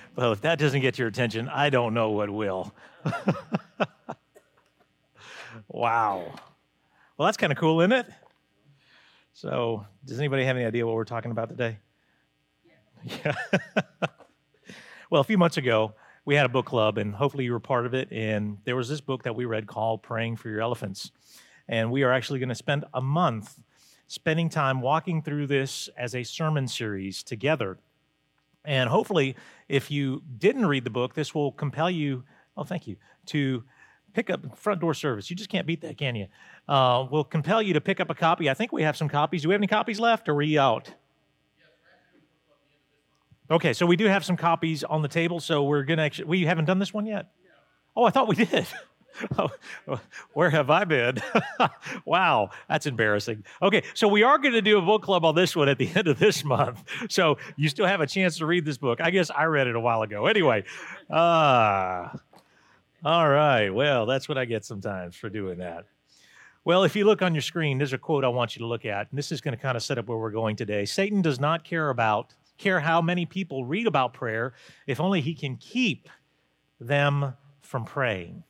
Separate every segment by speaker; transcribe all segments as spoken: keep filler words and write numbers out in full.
Speaker 1: Well, if that doesn't get your attention, I don't know what will. Wow. Well, that's kind of cool, isn't it? So, does anybody have any idea what we're talking about today? Yeah. Well, a few months ago, we had a book club, and hopefully you were part of it, and there was this book that we read called Praying for Your Elephants. And we are actually going to spend a month spending time walking through this as a sermon series together. And hopefully, if you didn't read the book, this will compel you, oh, thank you, to pick up front door service. You just can't beat that, can you? Uh, will compel you to pick up a copy. I think we have some copies. Do we have any copies left, or are we out? Okay, so we do have some copies on the table, so we're going to actually, we haven't done this one yet? Oh, I thought we did. Oh, where have I been? Wow, that's embarrassing. Okay, so we are going to do a book club on this one at the end of this month. So you still have a chance to read this book. I guess I read it a while ago. Anyway, uh, all right. Well, that's what I get sometimes for doing that. Well, if you look on your screen, there's a quote I want you to look at, and this is going to kind of set up where we're going today. Satan does not care about, care how many people read about prayer, if only he can keep them from praying.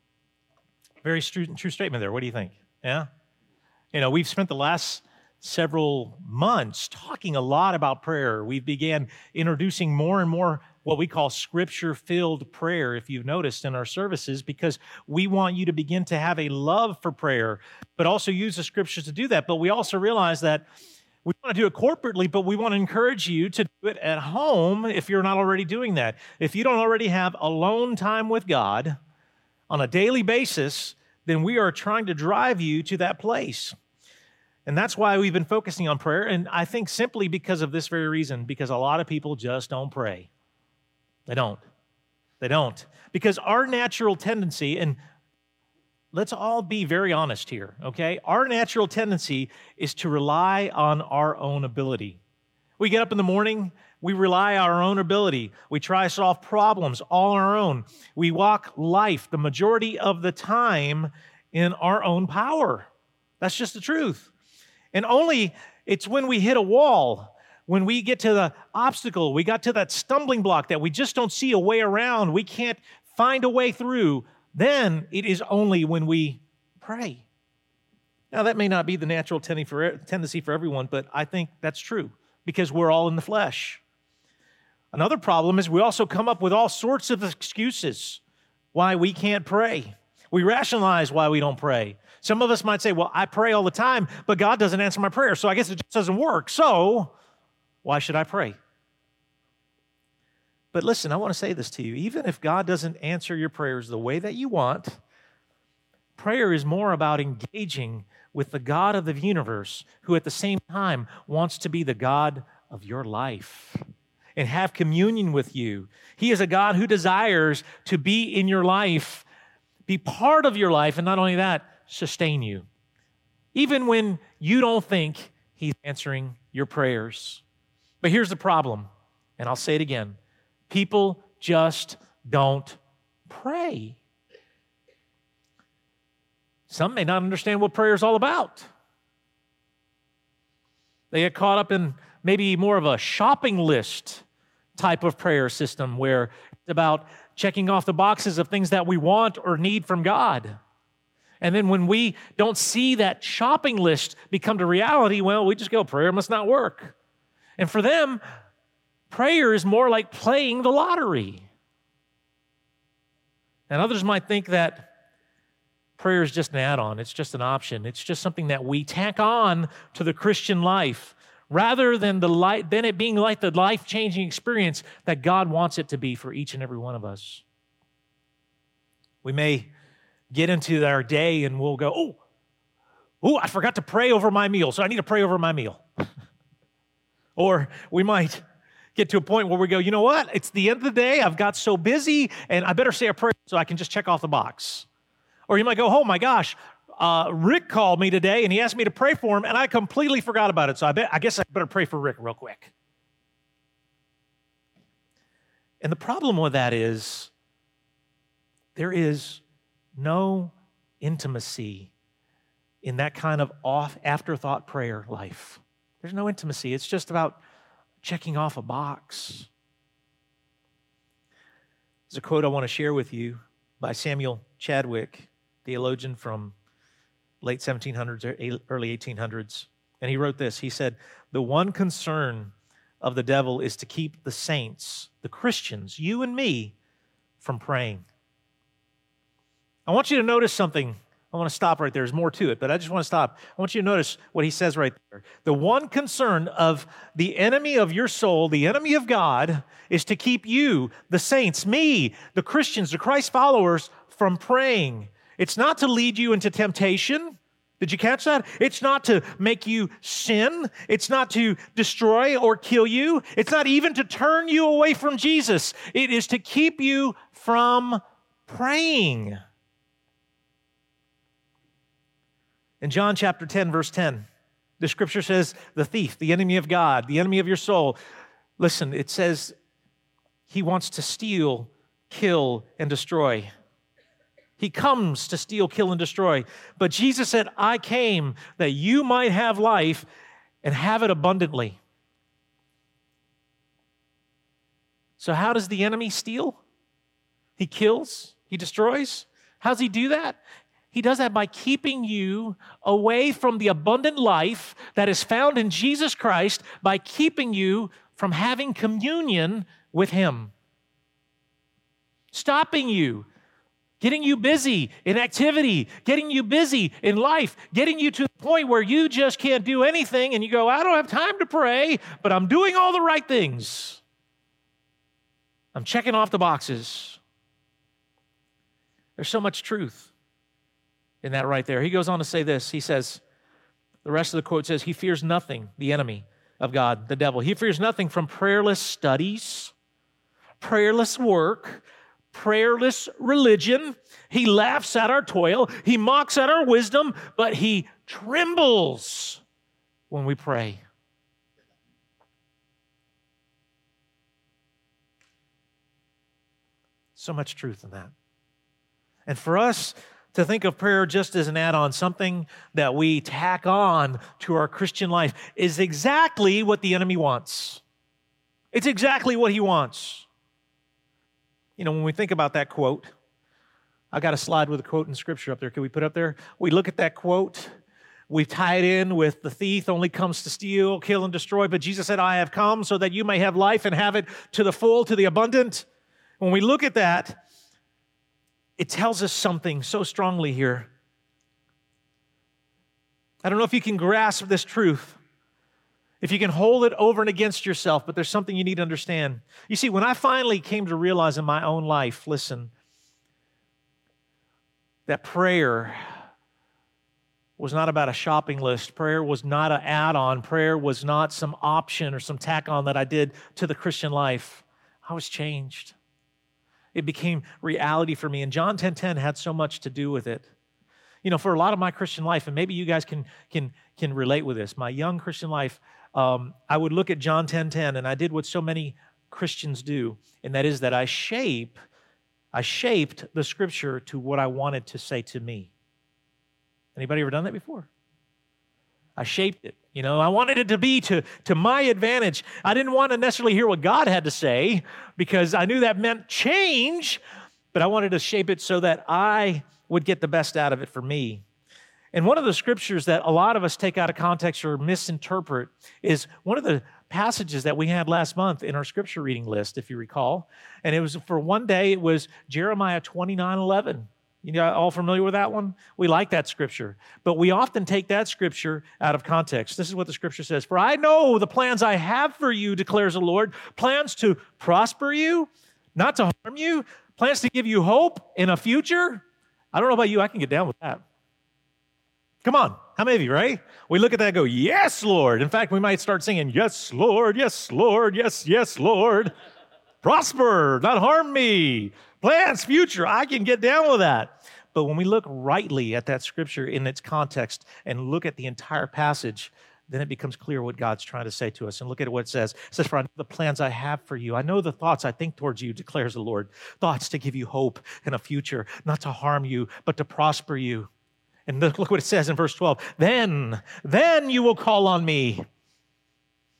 Speaker 1: Very true, true statement there. What do you think? Yeah? You know, we've spent the last several months talking a lot about prayer. We began introducing more and more what we call scripture-filled prayer, if you've noticed in our services, because we want you to begin to have a love for prayer, but also use the scriptures to do that. But we also realize that we want to do it corporately, but we want to encourage you to do it at home if you're not already doing that. If you don't already have alone time with God on a daily basis, then we are trying to drive you to that place. And that's why we've been focusing on prayer, and I think simply because of this very reason, because a lot of people just don't pray. They don't. They don't. Because our natural tendency, and let's all be very honest here, okay? Our natural tendency is to rely on our own ability. We get up in the morning, we rely on our own ability. We try to solve problems all on our own. We walk life the majority of the time in our own power. That's just the truth. And only it's when we hit a wall, when we get to the obstacle, we got to that stumbling block that we just don't see a way around, we can't find a way through, then it is only when we pray. Now, that may not be the natural tendency for everyone, but I think that's true because we're all in the flesh. Another problem is we also come up with all sorts of excuses why we can't pray. We rationalize why we don't pray. Some of us might say, well, I pray all the time, but God doesn't answer my prayer, so I guess it just doesn't work. So why should I pray? But listen, I want to say this to you. Even if God doesn't answer your prayers the way that you want, prayer is more about engaging with the God of the universe, who at the same time wants to be the God of your life and have communion with you. He is a God who desires to be in your life, be part of your life, and not only that, sustain you. Even when you don't think He's answering your prayers. But here's the problem, and I'll say it again. People just don't pray. Some may not understand what prayer is all about. They get caught up in maybe more of a shopping list type of prayer system where it's about checking off the boxes of things that we want or need from God. And then when we don't see that shopping list become to reality, well, we just go, prayer must not work. And for them, prayer is more like playing the lottery. And others might think that prayer is just an add-on. It's just an option. It's just something that we tack on to the Christian life rather than the light, than it being like the life-changing experience that God wants it to be for each and every one of us. We may get into our day and we'll go, oh, oh, I forgot to pray over my meal, so I need to pray over my meal. Or we might get to a point where we go, you know what? It's the end of the day. I've got so busy, and I better say a prayer so I can just check off the box. Or you might go, oh my gosh, uh, Rick called me today, and he asked me to pray for him, and I completely forgot about it, so I, bet, I guess I better pray for Rick real quick. And the problem with that is there is no intimacy in that kind of off afterthought prayer life. There's no intimacy. It's just about checking off a box. There's a quote I want to share with you by Samuel Chadwick, theologian from late seventeen hundreds or early eighteen hundreds. And he wrote this. He said, "The one concern of the devil is to keep the saints, the Christians, you and me, from praying." I want you to notice something. I want to stop right there. There's more to it, but I just want to stop. I want you to notice what he says right there. The one concern of the enemy of your soul, the enemy of God, is to keep you, the saints, me, the Christians, the Christ followers, from praying. It's not to lead you into temptation. Did you catch that? It's not to make you sin. It's not to destroy or kill you. It's not even to turn you away from Jesus. It is to keep you from praying. In John chapter ten, verse ten, the scripture says, the thief, the enemy of God, the enemy of your soul. Listen, it says he wants to steal, kill, and destroy. He comes to steal, kill, and destroy. But Jesus said, I came that you might have life and have it abundantly. So how does the enemy steal? He kills, he destroys. How does he do that? He does that by keeping you away from the abundant life that is found in Jesus Christ, by keeping you from having communion with Him. Stopping you, getting you busy in activity, getting you busy in life, getting you to the point where you just can't do anything and you go, I don't have time to pray, but I'm doing all the right things. I'm checking off the boxes. There's so much truth in that right there. He goes on to say this. He says, the rest of the quote says, he fears nothing, the enemy of God, the devil. He fears nothing from prayerless studies, prayerless work, prayerless religion. He laughs at our toil. He mocks at our wisdom, but he trembles when we pray. So much truth in that. And for us to think of prayer just as an add-on, something that we tack on to our Christian life, is exactly what the enemy wants. It's exactly what he wants. You know, when we think about that quote, I got a slide with a quote in Scripture up there. Can we put up there? We look at that quote. We tie it in with the thief only comes to steal, kill, and destroy. But Jesus said, I have come so that you may have life and have it to the full, to the abundant. When we look at that, it tells us something so strongly here. I don't know if you can grasp this truth, if you can hold it over and against yourself, but there's something you need to understand. You see, when I finally came to realize in my own life, listen, that prayer was not about a shopping list. Prayer was not an add-on. Prayer was not some option or some tack-on that I did to the Christian life. I was changed. It became reality for me. And John ten ten had so much to do with it. You know, for a lot of my Christian life, and maybe you guys can can can relate with this, my young Christian life, um, I would look at John ten ten, and I did what so many Christians do, and that is that I shape, I shaped the Scripture to what I wanted to say to me. Anybody ever done that before? I shaped it. You know, I wanted it to be to, to my advantage. I didn't want to necessarily hear what God had to say because I knew that meant change, but I wanted to shape it so that I would get the best out of it for me. And one of the scriptures that a lot of us take out of context or misinterpret is one of the passages that we had last month in our scripture reading list, if you recall. And it was for one day, it was Jeremiah twenty-nine eleven. You know, all familiar with that one? We like that scripture. But we often take that scripture out of context. This is what the scripture says. For I know the plans I have for you, declares the Lord, plans to prosper you, not to harm you, plans to give you hope in a future. I don't know about you, I can get down with that. Come on, how many of you, right? We look at that and go, yes, Lord. In fact, we might start singing, yes, Lord, yes, Lord, yes, yes, Lord. Prosper, not harm me. Plans, future, I can get down with that. But when we look rightly at that scripture in its context and look at the entire passage, then it becomes clear what God's trying to say to us. And look at what it says. It says, for I know the plans I have for you. I know the thoughts I think towards you, declares the Lord. Thoughts to give you hope and a future, not to harm you, but to prosper you. And look, look what it says in verse twelve. Then, then you will call on me.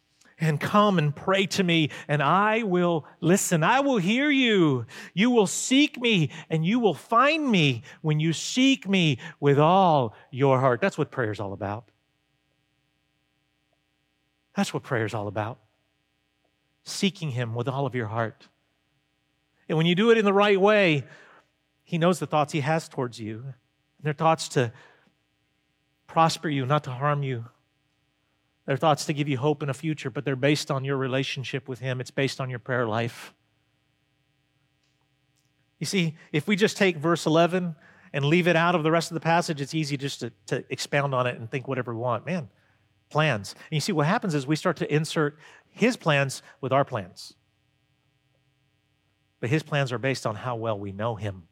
Speaker 1: and come and pray to me, and I will listen. I will hear you. You will seek me, and you will find me when you seek me with all your heart. That's what prayer is all about. That's what prayer is all about. Seeking Him with all of your heart. And when you do it in the right way, He knows the thoughts He has towards you. They're thoughts to prosper you, not to harm you. They're thoughts to give you hope in a future, but they're based on your relationship with Him. It's based on your prayer life. You see, if we just take verse eleven and leave it out of the rest of the passage, it's easy just to, to expound on it and think whatever we want. Man, plans. And you see, what happens is we start to insert His plans with our plans. But His plans are based on how well we know Him.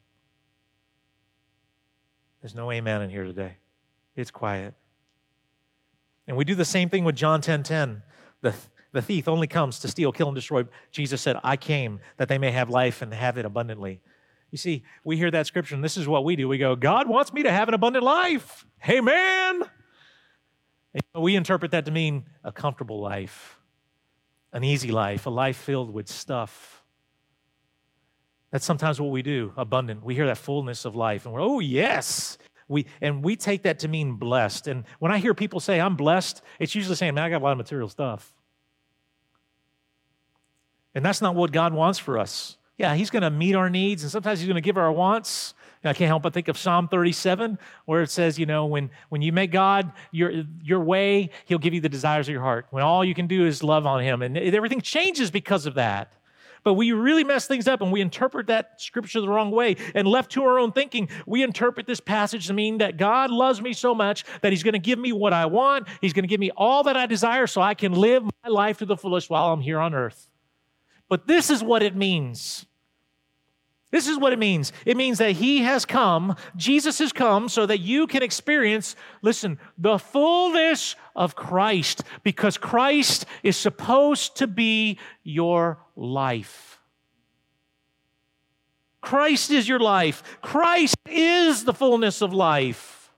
Speaker 1: There's no amen in here today. It's quiet. And we do the same thing with John ten ten. The, the thief only comes to steal, kill, and destroy. Jesus said, I came that they may have life and have it abundantly. You see, we hear that scripture, and this is what we do. We go, God wants me to have an abundant life. Hey, man. And we interpret that to mean a comfortable life, an easy life, a life filled with stuff. That's sometimes what we do, abundant. We hear that fullness of life, and we're, oh, yes. We, and we take that to mean blessed. And when I hear people say, I'm blessed, it's usually saying, man, I got a lot of material stuff. And that's not what God wants for us. Yeah, He's going to meet our needs, and sometimes He's going to give our wants. And I can't help but think of Psalm thirty-seven, where it says, you know, when, when you make God your, your way, He'll give you the desires of your heart. When all you can do is love on Him. And everything changes because of that. But we really mess things up and we interpret that scripture the wrong way. And left to our own thinking, we interpret this passage to mean that God loves me so much that He's going to give me what I want. He's going to give me all that I desire so I can live my life to the fullest while I'm here on earth. But this is what it means. This is what it means. It means that He has come, Jesus has come so that you can experience, listen, the fullness of Christ, because Christ is supposed to be your life. Christ is your life. Christ is the fullness of life.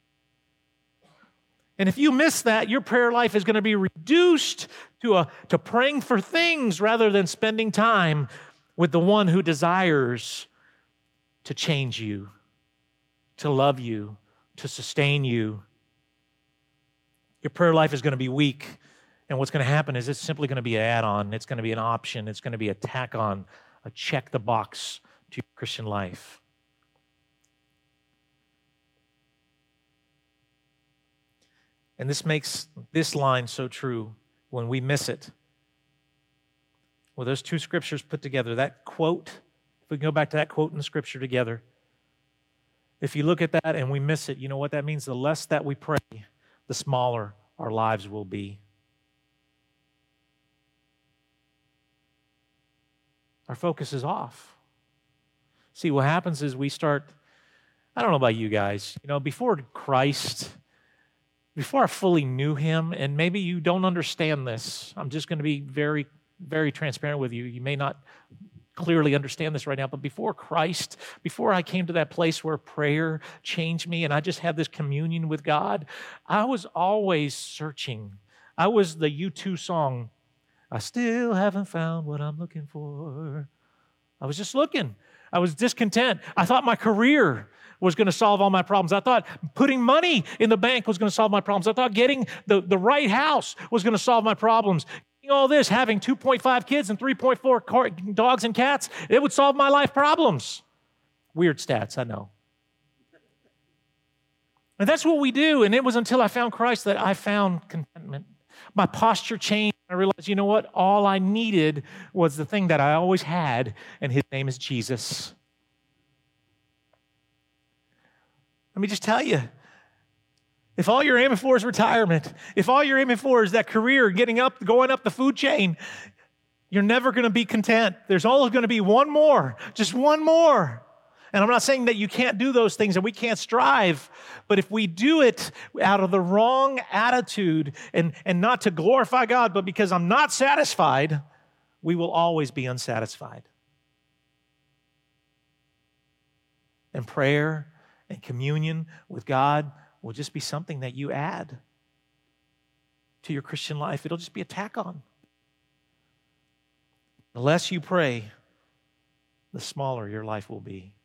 Speaker 1: And if you miss that, your prayer life is going to be reduced to, a, to praying for things rather than spending time with the one who desires to change you, to love you, to sustain you. Your prayer life is going to be weak, and what's going to happen is it's simply going to be an add-on. It's going to be an option. It's going to be a tack-on, a check-the-box to your Christian life. And this makes this line so true when we miss it. Well, those two scriptures put together, that quote, if we can go back to that quote in the scripture together, if you look at that and we miss it, you know what that means? The less that we pray, the smaller our lives will be. Our focus is off. See, what happens is we start, I don't know about you guys, you know, before Christ, before I fully knew Him, and maybe you don't understand this, I'm just going to be very very transparent with you. You may not clearly understand this right now, but before Christ, before I came to that place where prayer changed me and I just had this communion with God, I was always searching. I was the U two song, I still haven't found what I'm looking for. I was just looking. I was discontent. I thought my career was going to solve all my problems. I thought putting money in the bank was going to solve my problems. I thought getting the, the right house was going to solve my problems. All this, having two point five kids and three point four car- dogs and cats, it would solve my life problems. Weird stats, I know. And that's what we do. And it was until I found Christ that I found contentment. My posture changed. I realized, you know what? All I needed was the thing that I always had, and His name is Jesus. Let me just tell you, if all you're aiming for is retirement, if all you're aiming for is that career, getting up, going up the food chain, you're never going to be content. There's always going to be one more, just one more. And I'm not saying that you can't do those things and we can't strive, but if we do it out of the wrong attitude and, and not to glorify God, but because I'm not satisfied, we will always be unsatisfied. And prayer and communion with God will just be something that you add to your Christian life. It'll just be a tack on. The less you pray, the smaller your life will be.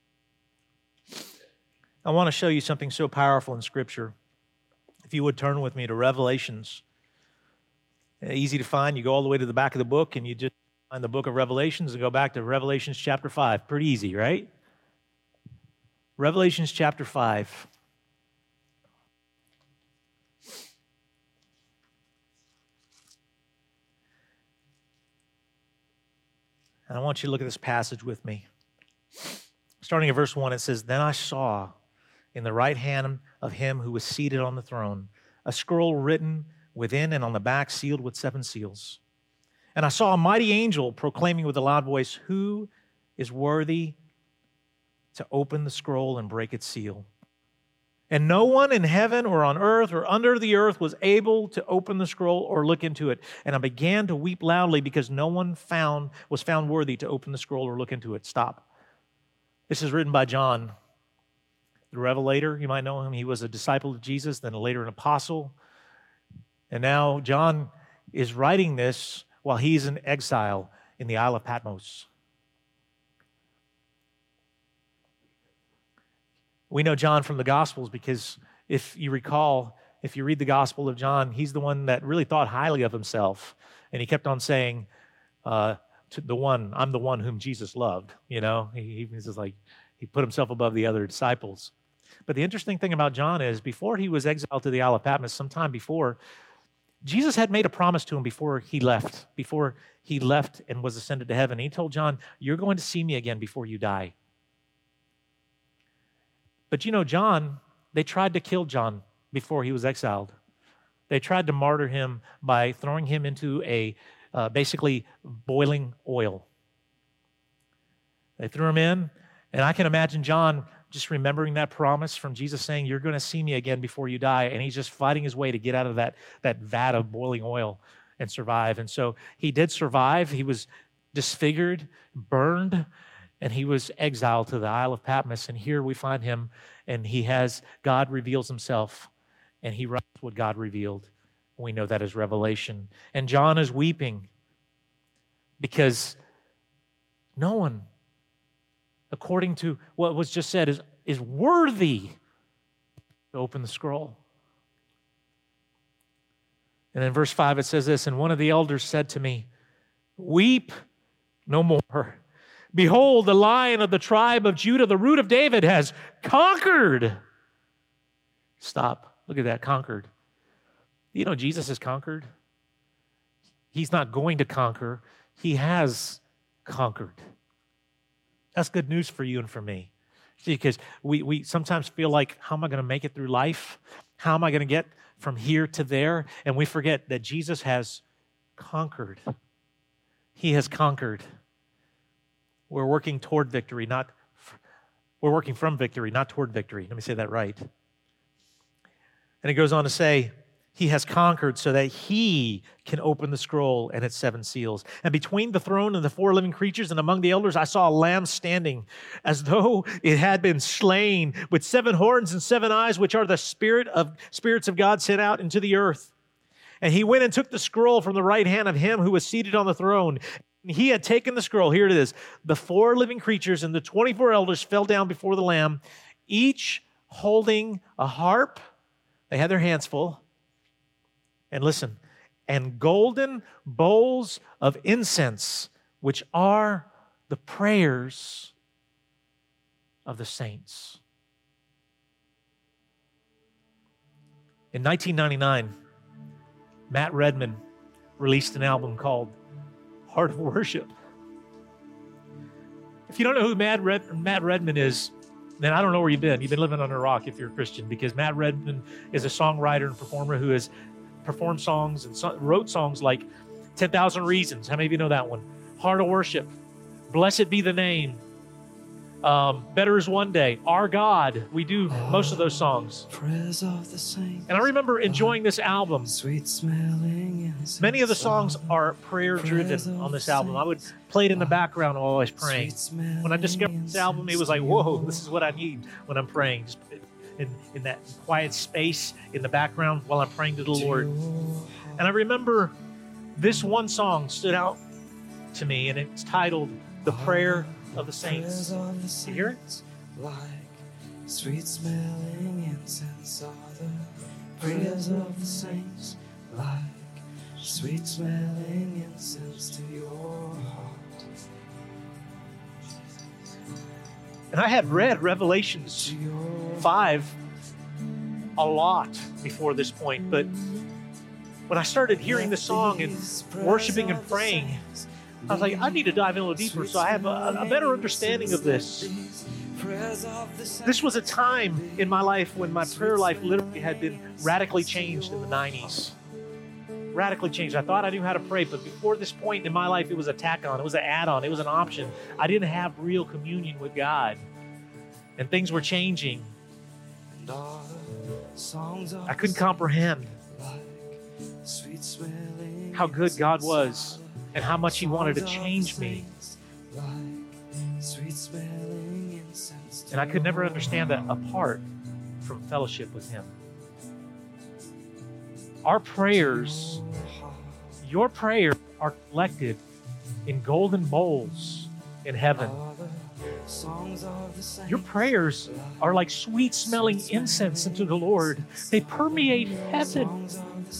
Speaker 1: I want to show you something so powerful in Scripture. If you would turn with me to Revelations. Easy to find. You go all the way to the back of the book and you just find the book of Revelations and go back to Revelations chapter five. Pretty easy, right? Revelations chapter five. And I want you to look at this passage with me. Starting at verse one, it says, "Then I saw in the right hand of him who was seated on the throne a scroll written within and on the back, sealed with seven seals. And I saw a mighty angel proclaiming with a loud voice, 'Who is worthy to open the scroll and break its seal?' And no one in heaven or on earth or under the earth was able to open the scroll or look into it. And I began to weep loudly because no one found was found worthy to open the scroll or look into it." Stop. This is written by John, the Revelator. You might know him. He was a disciple of Jesus, then later an apostle. And now John is writing this while he's in exile in the Isle of Patmos. We know John from the Gospels because if you recall, if you read the Gospel of John, he's the one that really thought highly of himself. And he kept on saying, uh, to the one, I'm the one whom Jesus loved. You know, he, he was just like, he put himself above the other disciples. But the interesting thing about John is before he was exiled to the Isle of Patmos, sometime before, Jesus had made a promise to him before he left, before he left and was ascended to heaven. He told John, "You're going to see me again before you die." But you know, John, they tried to kill John before he was exiled. They tried to martyr him by throwing him into a uh, basically boiling oil. They threw him in, and I can imagine John just remembering that promise from Jesus saying, "You're going to see me again before you die." And he's just fighting his way to get out of that, that vat of boiling oil and survive. And so he did survive. He was disfigured, burned, and he was exiled to the Isle of Patmos. And here we find him, and he has, God reveals himself, and he writes what God revealed. We know that as Revelation. And John is weeping because no one, according to what was just said, is, is worthy to open the scroll. And in verse five it says this, "And one of the elders said to me, 'Weep no more. Behold, the Lion of the tribe of Judah, the Root of David, has conquered.'" Stop. Look at that, conquered. You know, Jesus has conquered. He's not going to conquer. He has conquered. That's good news for you and for me. See, because we, we sometimes feel like, how am I going to make it through life? How am I going to get from here to there? And we forget that Jesus has conquered. He has conquered. We're working toward victory, not, we're working from victory, not toward victory. Let me say that right. And it goes on to say, he has conquered so that he can open the scroll and its seven seals. And between the throne and the four living creatures and among the elders, I saw a lamb standing as though it had been slain, with seven horns and seven eyes, which are the spirit of spirits of God sent out into the earth. And he went and took the scroll from the right hand of him who was seated on the throne. He had taken the scroll. Here it is. The four living creatures and the twenty-four elders fell down before the Lamb, each holding a harp. They had their hands full. And listen, and golden bowls of incense, which are the prayers of the saints. In nineteen ninety-nine, Matt Redman released an album called Heart of Worship. If you don't know who Matt, Red, Matt Redman is, then I don't know where you've been. You've been living under a rock if you're a Christian, because Matt Redman is a songwriter and performer who has performed songs and so, wrote songs like ten thousand Reasons. How many of you know that one? Heart of Worship. Blessed Be the Name. Um, Better Is One Day. Our God. We do most of those songs.
Speaker 2: Of the saints,
Speaker 1: and I remember enjoying this album.
Speaker 2: Sweet smelling incense.
Speaker 1: Many of the songs are prayer-driven on this album. I would play it in the background while I was praying. When I discovered this album, it was like, whoa, this is what I need when I'm praying. Just in, in that quiet space in the background while I'm praying to the Lord. And I remember this one song stood out to me, and it's titled The Prayer of the Saints. You hear it?
Speaker 2: Like sweet smelling incense are the prayers of the saints, like sweet smelling incense to your heart.
Speaker 1: And I had read Revelations five a lot before this point, but when I started hearing the song and worshiping and praying, I was like, I need to dive in a little deeper so I have a, a better understanding of this. This was a time in my life when my prayer life literally had been radically changed in the nineties. Radically changed. I thought I knew how to pray, but before this point in my life, it was a tack-on. It was an add-on. It was an option. I didn't have real communion with God, and things were changing. I couldn't comprehend how good God was and how much He wanted to change me. And I could never understand that apart from fellowship with Him. Our prayers, your prayers are collected in golden bowls in heaven. Your prayers are like sweet-smelling incense unto the Lord. They permeate heaven.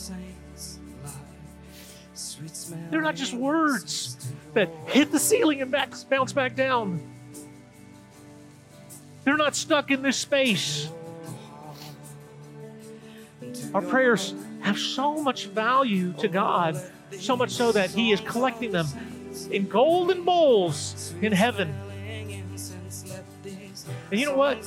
Speaker 1: They're not just words that hit the ceiling and back, bounce back down. They're not stuck in this space. Our prayers have so much value to God, so much so that He is collecting them in golden bowls in heaven. And you know what?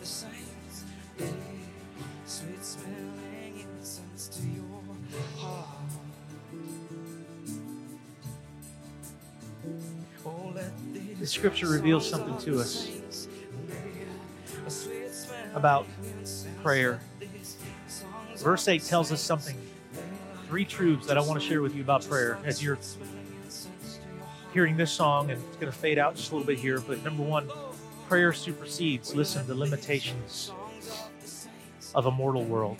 Speaker 1: The scripture reveals something to us about prayer. Verse eight tells us something, three truths that I want to share with you about prayer as you're hearing this song, and it's going to fade out just a little bit here. But number one, prayer supersedes, listen, the limitations of a mortal world.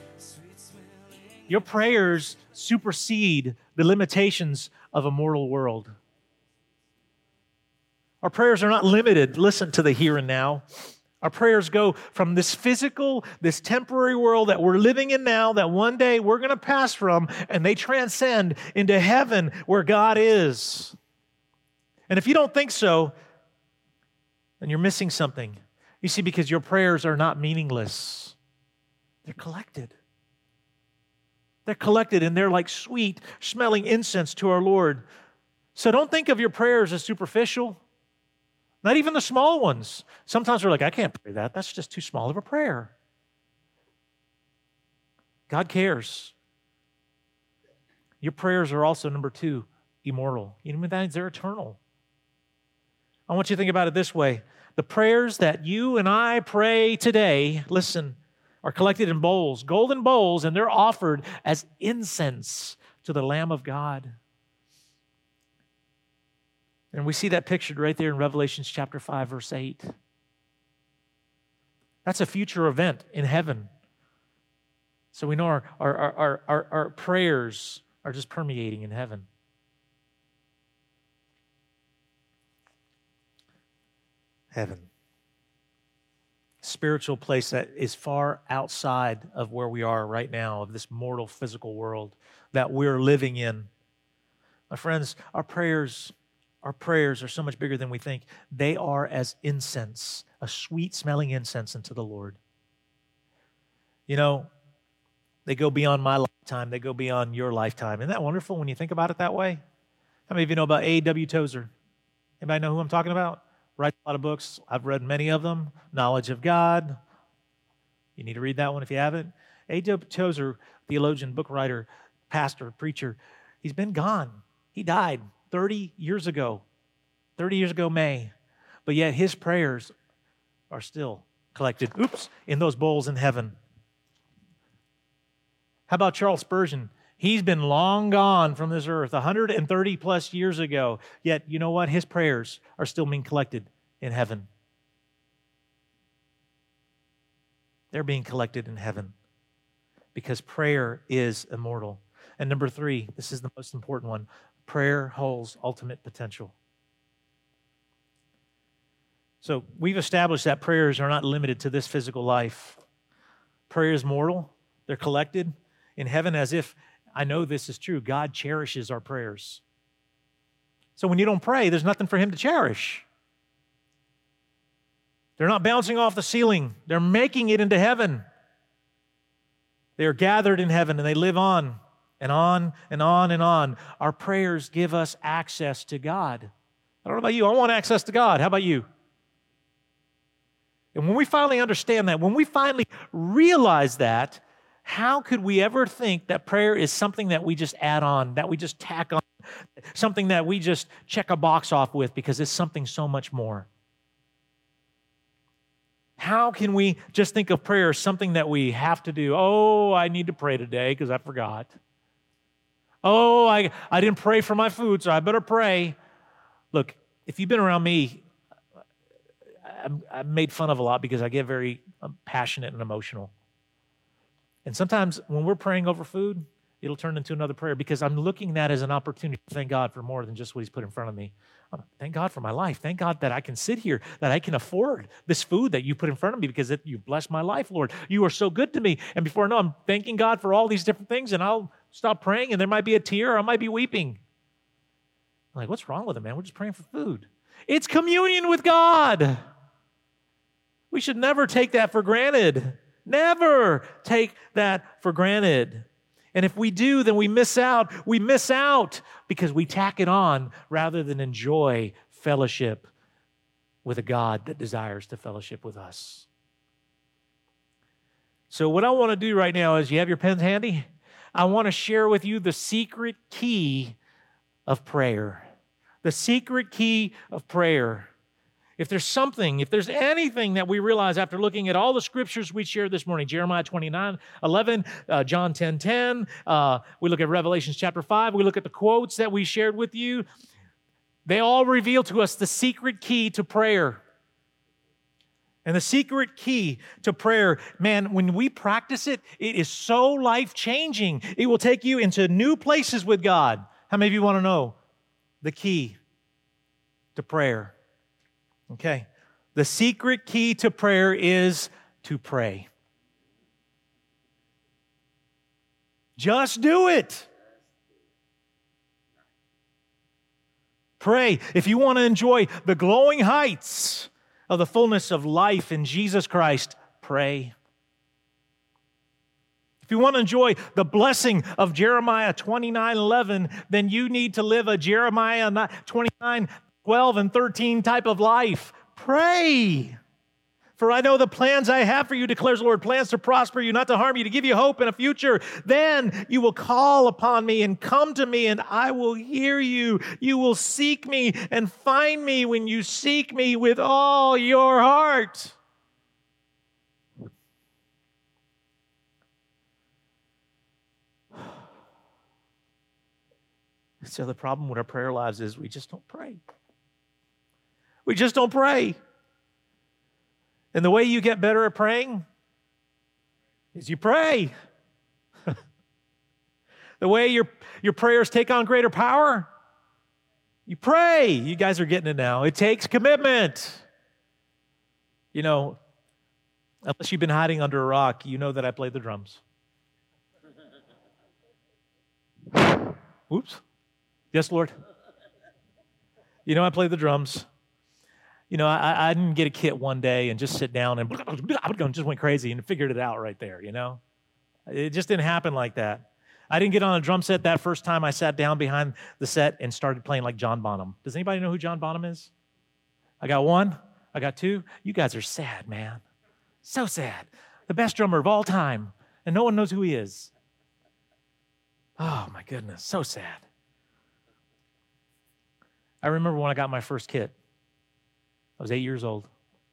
Speaker 1: Your prayers supersede the limitations of a mortal world. Our prayers are not limited, listen, to the here and now. Our prayers go from this physical, this temporary world that we're living in now, that one day we're going to pass from, and they transcend into heaven where God is. And if you don't think so, then you're missing something. You see, because your prayers are not meaningless. They're collected. They're collected, and they're like sweet smelling incense to our Lord. So don't think of your prayers as superficial. Not even the small ones. Sometimes we're like, I can't pray that. That's just too small of a prayer. God cares. Your prayers are also, number two, immortal. You know what that means? They're eternal. I want you to think about it this way. The prayers that you and I pray today, listen, are collected in bowls, golden bowls, and they're offered as incense to the Lamb of God. And we see that pictured right there in Revelation chapter five, verse eight. That's a future event in heaven. So we know our, our, our, our, our prayers are just permeating in heaven. Heaven. Spiritual place that is far outside of where we are right now, of this mortal physical world that we're living in. My friends, our prayers Our prayers are so much bigger than we think. They are as incense, a sweet-smelling incense unto the Lord. You know, they go beyond my lifetime. They go beyond your lifetime. Isn't that wonderful when you think about it that way? How many of you know about A W Tozer? Anybody know who I'm talking about? Writes a lot of books. I've read many of them. Knowledge of God. You need to read that one if you haven't. A W Tozer, theologian, book writer, pastor, preacher, he's been gone. He died thirty years ago, thirty years ago May, but yet his prayers are still collected, oops, in those bowls in heaven. How about Charles Spurgeon? He's been long gone from this earth, one hundred thirty plus years ago, yet you know what? His prayers are still being collected in heaven. They're being collected in heaven because prayer is immortal. And number three, this is the most important one. Prayer holds ultimate potential. So we've established that prayers are not limited to this physical life. Prayer is mortal. They're collected in heaven as if, I know this is true, God cherishes our prayers. So when you don't pray, there's nothing for him to cherish. They're not bouncing off the ceiling. They're making it into heaven. They are gathered in heaven and they live on and on and on and on. Our prayers give us access to God. I don't know about you. I want access to God. How about you? And when we finally understand that, when we finally realize that, how could we ever think that prayer is something that we just add on, that we just tack on, something that we just check a box off with because it's something so much more? How can we just think of prayer as something that we have to do? Oh, I need to pray today because I forgot. Oh, I, I didn't pray for my food, so I better pray. Look, if you've been around me, I'm, I'm made fun of a lot because I get very um, passionate and emotional. And sometimes when we're praying over food, it'll turn into another prayer because I'm looking at that as an opportunity to thank God for more than just what he's put in front of me. Um, thank God for my life. Thank God that I can sit here, that I can afford this food that you put in front of me because it, you've blessed my life, Lord. You are so good to me. And before I know, I'm thanking God for all these different things, and I'll stop praying, and there might be a tear, or I might be weeping. I'm like, what's wrong with it, man? We're just praying for food. It's communion with God. We should never take that for granted. Never take that for granted. And if we do, then we miss out. We miss out because we tack it on rather than enjoy fellowship with a God that desires to fellowship with us. So what I want to do right now is, you have your pens handy? I want to share with you the secret key of prayer. The secret key of prayer. If there's something, if there's anything that we realize after looking at all the scriptures we shared this morning, Jeremiah twenty-nine eleven, uh, John ten ten, uh, we look at Revelation chapter five, we look at the quotes that we shared with you, they all reveal to us the secret key to prayer. And the secret key to prayer, man, when we practice it, it is so life-changing. It will take you into new places with God. How many of you want to know the key to prayer? Okay, the secret key to prayer is to pray. Just do it. Pray. If you want to enjoy the glowing heights of the fullness of life in Jesus Christ, pray. If you want to enjoy the blessing of Jeremiah twenty-nine eleven, then you need to live a Jeremiah twenty-nine twelve and thirteen type of life. Pray. For I know the plans I have for you, declares the Lord, plans to prosper you, not to harm you, to give you hope and a future. Then you will call upon me and come to me, and I will hear you. You will seek me and find me when you seek me with all your heart. So the problem with our prayer lives is we just don't pray. We just don't pray. And the way you get better at praying is you pray. The way your, your prayers take on greater power, you pray. You guys are getting it now. It takes commitment. You know, unless you've been hiding under a rock, you know that I play the drums. Oops. Yes, Lord. You know I play the drums. You know, I, I didn't get a kit one day and just sit down and just went crazy and figured it out right there, you know? It just didn't happen like that. I didn't get on a drum set that first time I sat down behind the set and started playing like John Bonham. Does anybody know who John Bonham is? I got one. I got two. You guys are sad, man. So sad. The best drummer of all time, and no one knows who he is. Oh, my goodness. So sad. I remember when I got my first kit. I was eight years old.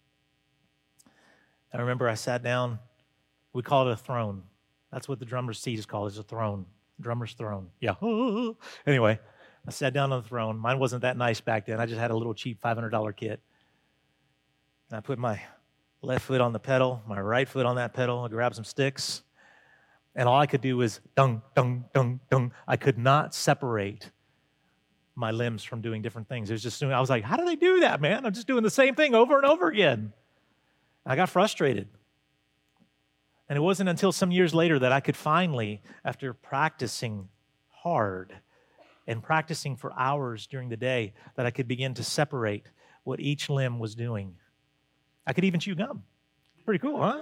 Speaker 1: I remember I sat down. We call it a throne. That's what the drummer's seat is called, is a throne. Drummer's throne. Yeah. Anyway, I sat down on the throne. Mine wasn't that nice back then. I just had a little cheap five hundred dollars kit. And I put my left foot on the pedal, my right foot on that pedal. I grabbed some sticks. And all I could do was dung, dung, dung, dung. I could not separate my limbs from doing different things. It was just, I was like, how do they do that, man? I'm just doing the same thing over and over again. I got frustrated. And it wasn't until some years later that I could finally, after practicing hard and practicing for hours during the day, that I could begin to separate what each limb was doing. I could even chew gum. Pretty cool, huh?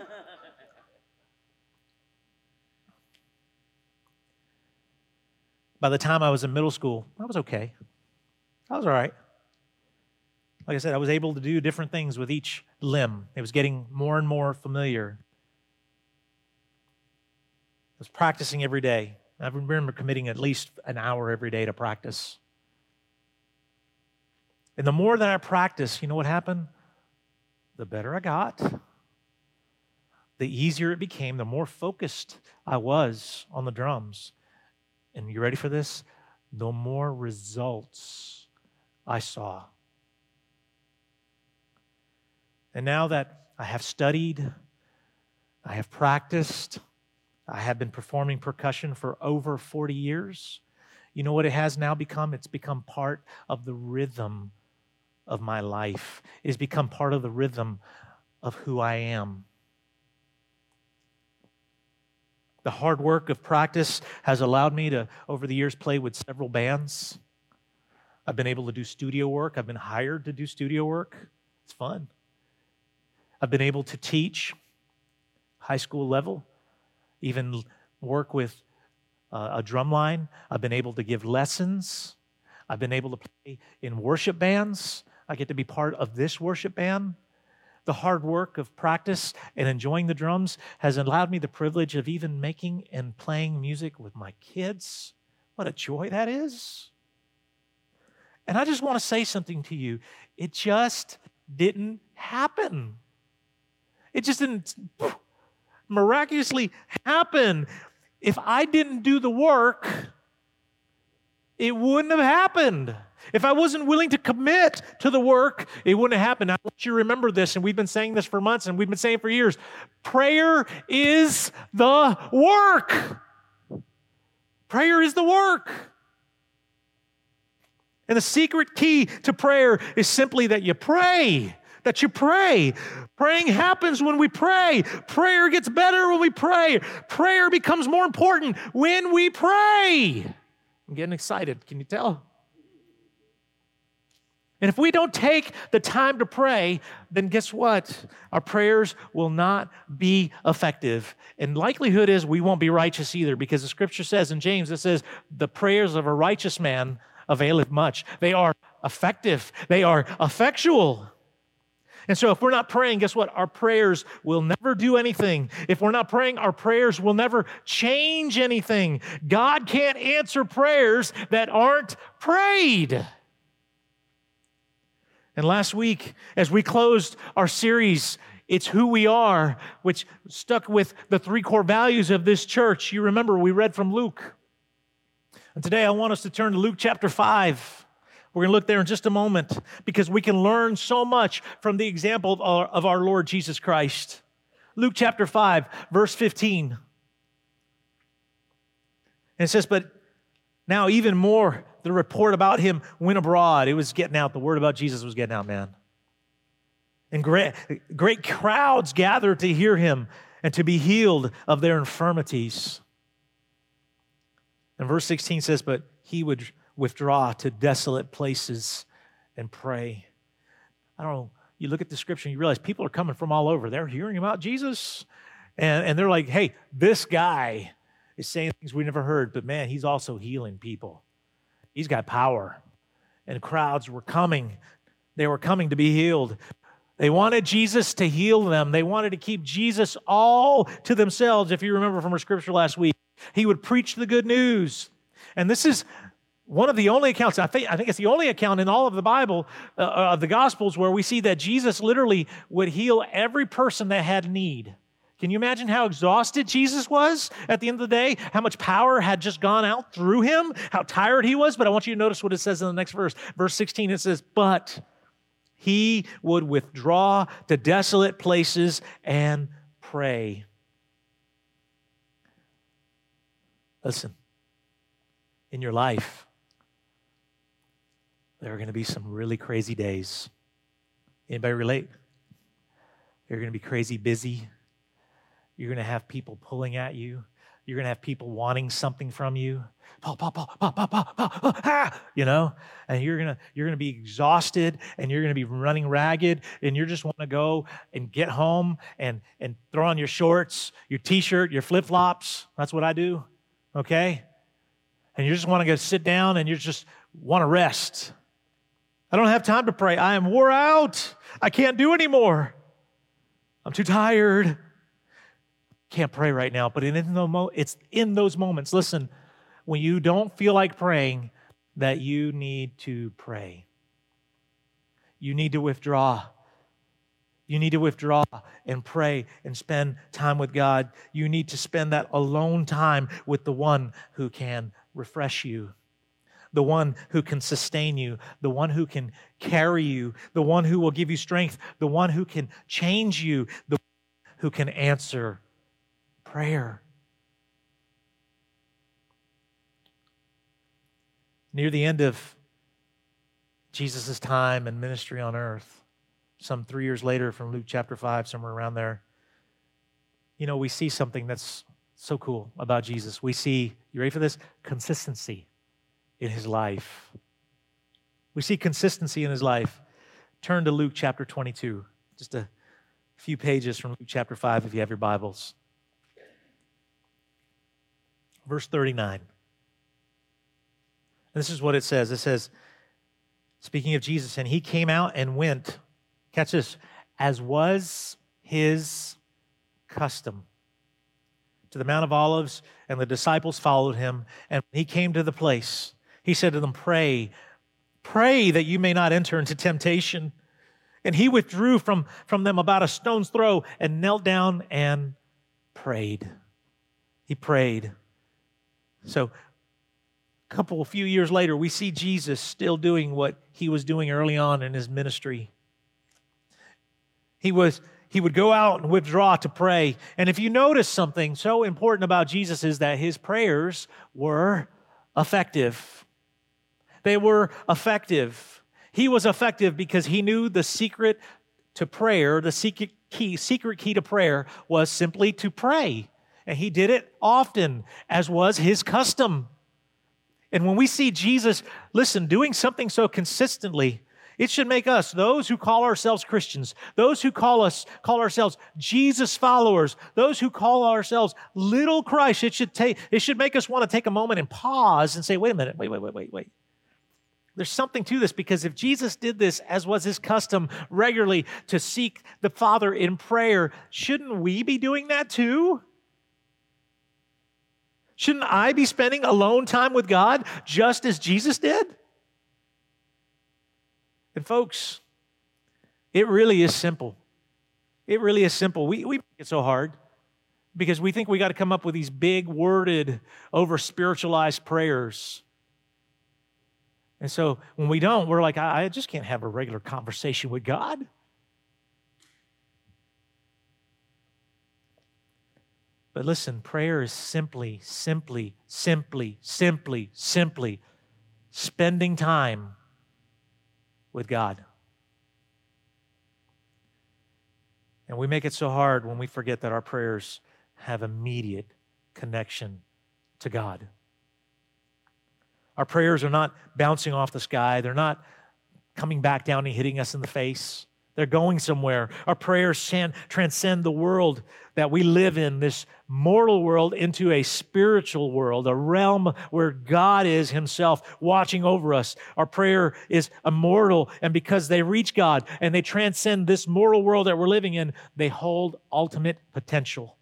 Speaker 1: By the time I was in middle school, I was okay. I was all right. Like I said, I was able to do different things with each limb. It was getting more and more familiar. I was practicing every day. I remember committing at least an hour every day to practice. And the more that I practiced, you know what happened? The better I got. The easier it became, the more focused I was on the drums. And you ready for this? The more results I saw. And now that I have studied, I have practiced, I have been performing percussion for over forty years. You know what it has now become? It's become part of the rhythm of my life. It has become part of the rhythm of who I am. The hard work of practice has allowed me to, over the years, play with several bands. I've been able to do studio work. I've been hired to do studio work. It's fun. I've been able to teach high school level, even work with uh, a drum line. I've been able to give lessons. I've been able to play in worship bands. I get to be part of this worship band. The hard work of practice and enjoying the drums has allowed me the privilege of even making and playing music with my kids. What a joy that is. And I just want to say something to you. It just didn't happen. It just didn't miraculously happen. If I didn't do the work, it wouldn't have happened. If I wasn't willing to commit to the work, it wouldn't have happened. I want you to remember this, and we've been saying this for months, and we've been saying it for years. Prayer is the work. Prayer is the work. And the secret key to prayer is simply that you pray. That you pray. Praying happens when we pray. Prayer gets better when we pray. Prayer becomes more important when we pray. I'm getting excited. Can you tell? And if we don't take the time to pray, then guess what? Our prayers will not be effective. And likelihood is we won't be righteous either, because the scripture says in James, it says, the prayers of a righteous man availeth much. They are effective. They are effectual. And so if we're not praying, guess what? Our prayers will never do anything. If we're not praying, our prayers will never change anything. God can't answer prayers that aren't prayed. And last week, as we closed our series, It's Who We Are, which stuck with the three core values of this church. You remember we read from Luke. And today I want us to turn to Luke chapter five. We're going to look there in just a moment because we can learn so much from the example of our, of our Lord Jesus Christ. Luke chapter five, verse fifteen. And it says, but now even more, the report about him went abroad. It was getting out. The word about Jesus was getting out, man. And great, great crowds gathered to hear him and to be healed of their infirmities. And verse sixteen says, but he would withdraw to desolate places and pray. I don't know. You look at the scripture and you realize people are coming from all over. They're hearing about Jesus. And, and they're like, hey, this guy is saying things we never heard, but man, he's also healing people. He's got power. And crowds were coming. They were coming to be healed. They wanted Jesus to heal them. They wanted to keep Jesus all to themselves. If you remember from our scripture last week, he would preach the good news. And this is one of the only accounts, I think, I think it's the only account in all of the Bible, uh, of the Gospels, where we see that Jesus literally would heal every person that had need. Can you imagine how exhausted Jesus was at the end of the day? How much power had just gone out through him? How tired he was? But I want you to notice what it says in the next verse. Verse sixteen, it says, but he would withdraw to desolate places and pray. Listen, in your life, there are going to be some really crazy days. Anybody relate? You're going to be crazy busy. You're going to have people pulling at you. You're going to have people wanting something from you. Paul, Paul, Paul, Paul, Paul, Paul, Paul, Paul, ah, you know, and you're going to you're going to be exhausted, and you're going to be running ragged, and you just want to go and get home and and throw on your shorts, your t-shirt, your flip-flops. That's what I do, okay? And you just want to go sit down, and you just want to rest. I don't have time to pray. I am wore out. I can't do anymore. I'm too tired. Can't pray right now, but in the mo- it's in those moments, listen, when you don't feel like praying, that you need to pray. You need to withdraw. You need to withdraw and pray and spend time with God. You need to spend that alone time with the one who can refresh you, the one who can sustain you, the one who can carry you, the one who will give you strength, the one who can change you, the one who can answer prayer. Near the end of Jesus' time and ministry on earth, some three years later from Luke chapter five, somewhere around there, you know, we see something that's so cool about Jesus. We see, you ready for this? Consistency in his life. We see consistency in his life. Turn to Luke chapter twenty-two, just a few pages from Luke chapter five if you have your Bibles. Verse thirty-nine. And this is what it says. It says, speaking of Jesus, and he came out and went, catch this, as was his custom, to the Mount of Olives, and the disciples followed him. And when he came to the place, he said to them, pray, pray that you may not enter into temptation. And he withdrew from, from them about a stone's throw and knelt down and prayed. He prayed. So a couple, a few years later, we see Jesus still doing what he was doing early on in his ministry. He was he would go out and withdraw to pray. And if you notice something so important about Jesus is that his prayers were effective. They were effective. He was effective because he knew the secret to prayer, the secret key, secret key to prayer was simply to pray. And he did it often, as was his custom. And when we see Jesus, listen, doing something so consistently, it should make us, those who call ourselves Christians, those who call us call ourselves Jesus followers, those who call ourselves little Christ, it should take it should make us want to take a moment and pause and say, wait a minute, wait, wait, wait, wait, wait. There's something to this, because if Jesus did this, as was his custom, regularly to seek the Father in prayer, shouldn't we be doing that too? Shouldn't I be spending alone time with God just as Jesus did? And folks, it really is simple. It really is simple. We, we make it so hard because we think we got to come up with these big worded, over spiritualized prayers. And so when we don't, we're like, I, I just can't have a regular conversation with God. But listen, prayer is simply, simply, simply, simply, simply spending time with God. And we make it so hard when we forget that our prayers have immediate connection to God. Our prayers are not bouncing off the sky. They're not coming back down and hitting us in the face. They're going somewhere. Our prayers transcend the world that we live in, this mortal world, into a spiritual world, a realm where God is himself watching over us. Our prayer is immortal, and because they reach God and they transcend this mortal world that we're living in, they hold ultimate potential.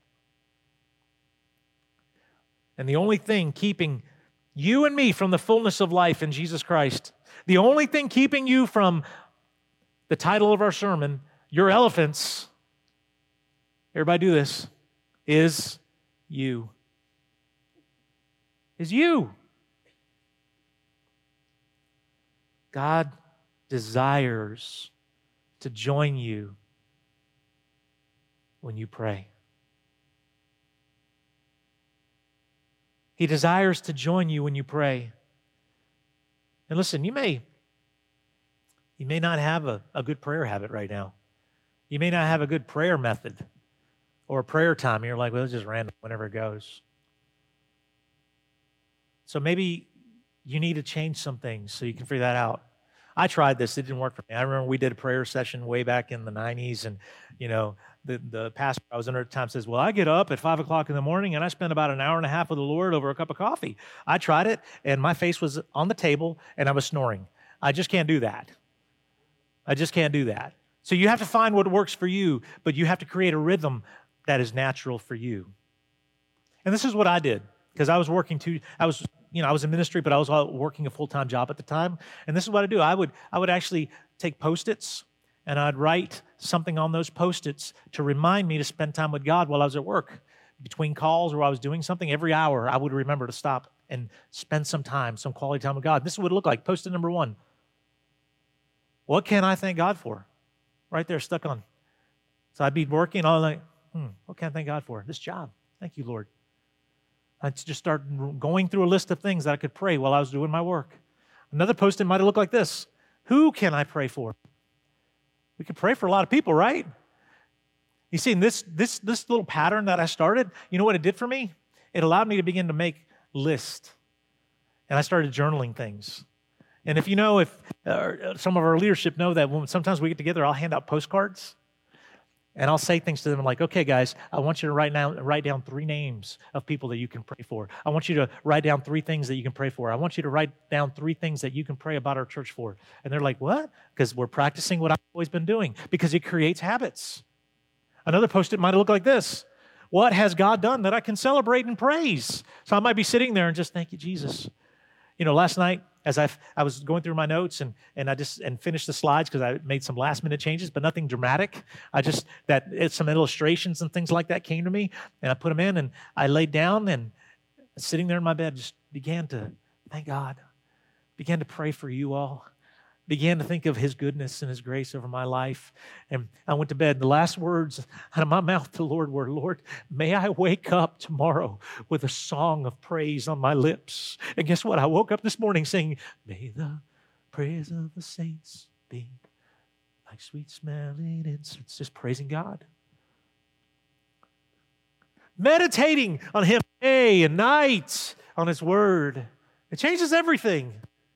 Speaker 1: And the only thing keeping you and me from the fullness of life in Jesus Christ, the only thing keeping you from the title of our sermon, your elephants, everybody do this, is you. Is you. God desires to join you when you pray. He desires to join you when you pray. And listen, you may You may not have a, a good prayer habit right now. You may not have a good prayer method or a prayer time. You're like, well, it's just random, whenever it goes. So maybe you need to change some things so you can figure that out. I tried this. It didn't work for me. I remember we did a prayer session way back in the nineties, and, you know, the, the pastor I was under at the time says, well, I get up at five o'clock in the morning, and I spend about an hour and a half with the Lord over a cup of coffee. I tried it, and my face was on the table, and I was snoring. I just can't do that. I just can't do that. So you have to find what works for you, but you have to create a rhythm that is natural for you. And this is what I did, because I was working too, I was, you know, I was in ministry, but I was working a full-time job at the time. And this is what I do. I would, I would actually take Post-its, and I'd write something on those Post-its to remind me to spend time with God while I was at work. Between calls or I was doing something, every hour I would remember to stop and spend some time, some quality time with God. This is what it looked like. Post-it number one. What can I thank God for? Right there, stuck on. So I'd be working, all like, hmm, what can I thank God for? This job. Thank you, Lord. I'd just start going through a list of things that I could pray while I was doing my work. Another post-it might have looked like this. Who can I pray for? We could pray for a lot of people, right? You see, this, this, this little pattern that I started, you know what it did for me? It allowed me to begin to make lists. And I started journaling things. And if you know, if uh, some of our leadership know that when sometimes we get together, I'll hand out postcards. And I'll say things to them like, okay, guys, I want you to write down, write down three names of people that you can pray for. I want you to write down three things that you can pray for. I want you to write down three things that you can pray about our church for. And they're like, what? Because we're practicing what I've always been doing, because it creates habits. Another post-it might look like this. What has God done that I can celebrate and praise? So I might be sitting there and just, thank you, Jesus. You know, last night, as I I was going through my notes and and I just and finished the slides because I made some last minute changes, but nothing dramatic. I just that some illustrations and things like that came to me, and I put them in, and I laid down and sitting there in my bed just began to thank God, began to pray for you all, began to think of His goodness and His grace over my life, and I went to bed. The last words out of my mouth to the Lord were, Lord, may I wake up tomorrow with a song of praise on my lips. And guess what? I woke up this morning saying, may the praise of the saints be like sweet smelling incense, just praising God. Meditating on Him day and night, on His Word. It changes everything.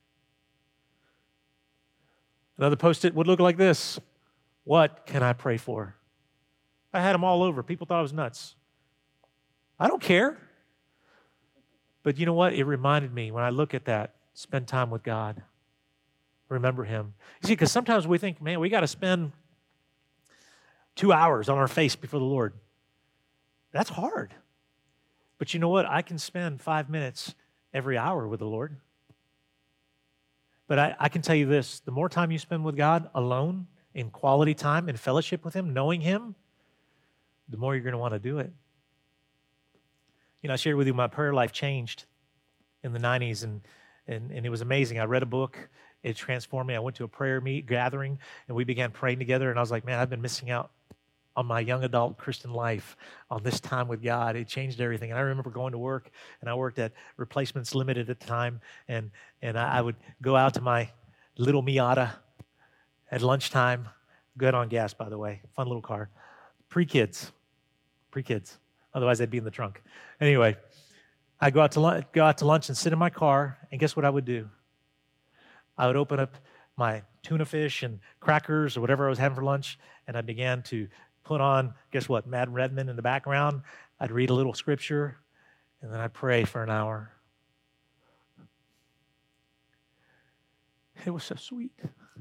Speaker 1: Another post-it would look like this. What can I pray for? I had them all over. People thought I was nuts. I don't care. But you know what? It reminded me when I look at that, spend time with God. Remember Him. You see, because sometimes we think, man, we got to spend two hours on our face before the Lord. That's hard. But you know what? I can spend five minutes every hour with the Lord. But I, I can tell you this, the more time you spend with God alone, in quality time, in fellowship with Him, knowing Him, the more you're going to want to do it. You know, I shared with you my prayer life changed in the nineties, and, and, and it was amazing. I read a book. It transformed me. I went to a prayer meet gathering, and we began praying together, and I was like, man, I've been missing out on my young adult Christian life, on this time with God. It changed everything. And I remember going to work, and I worked at Replacements Limited at the time, and, and I, I would go out to my little Miata at lunchtime. Good on gas, by the way. Fun little car. Pre-kids. Pre-kids. Otherwise, they'd be in the trunk. Anyway, I'd go out to lunch, go out to lunch and sit in my car, and guess what I would do? I would open up my tuna fish and crackers or whatever I was having for lunch, and I began to put on, guess what, Matt Redman in the background. I'd read a little scripture, and then I'd pray for an hour. It was so sweet.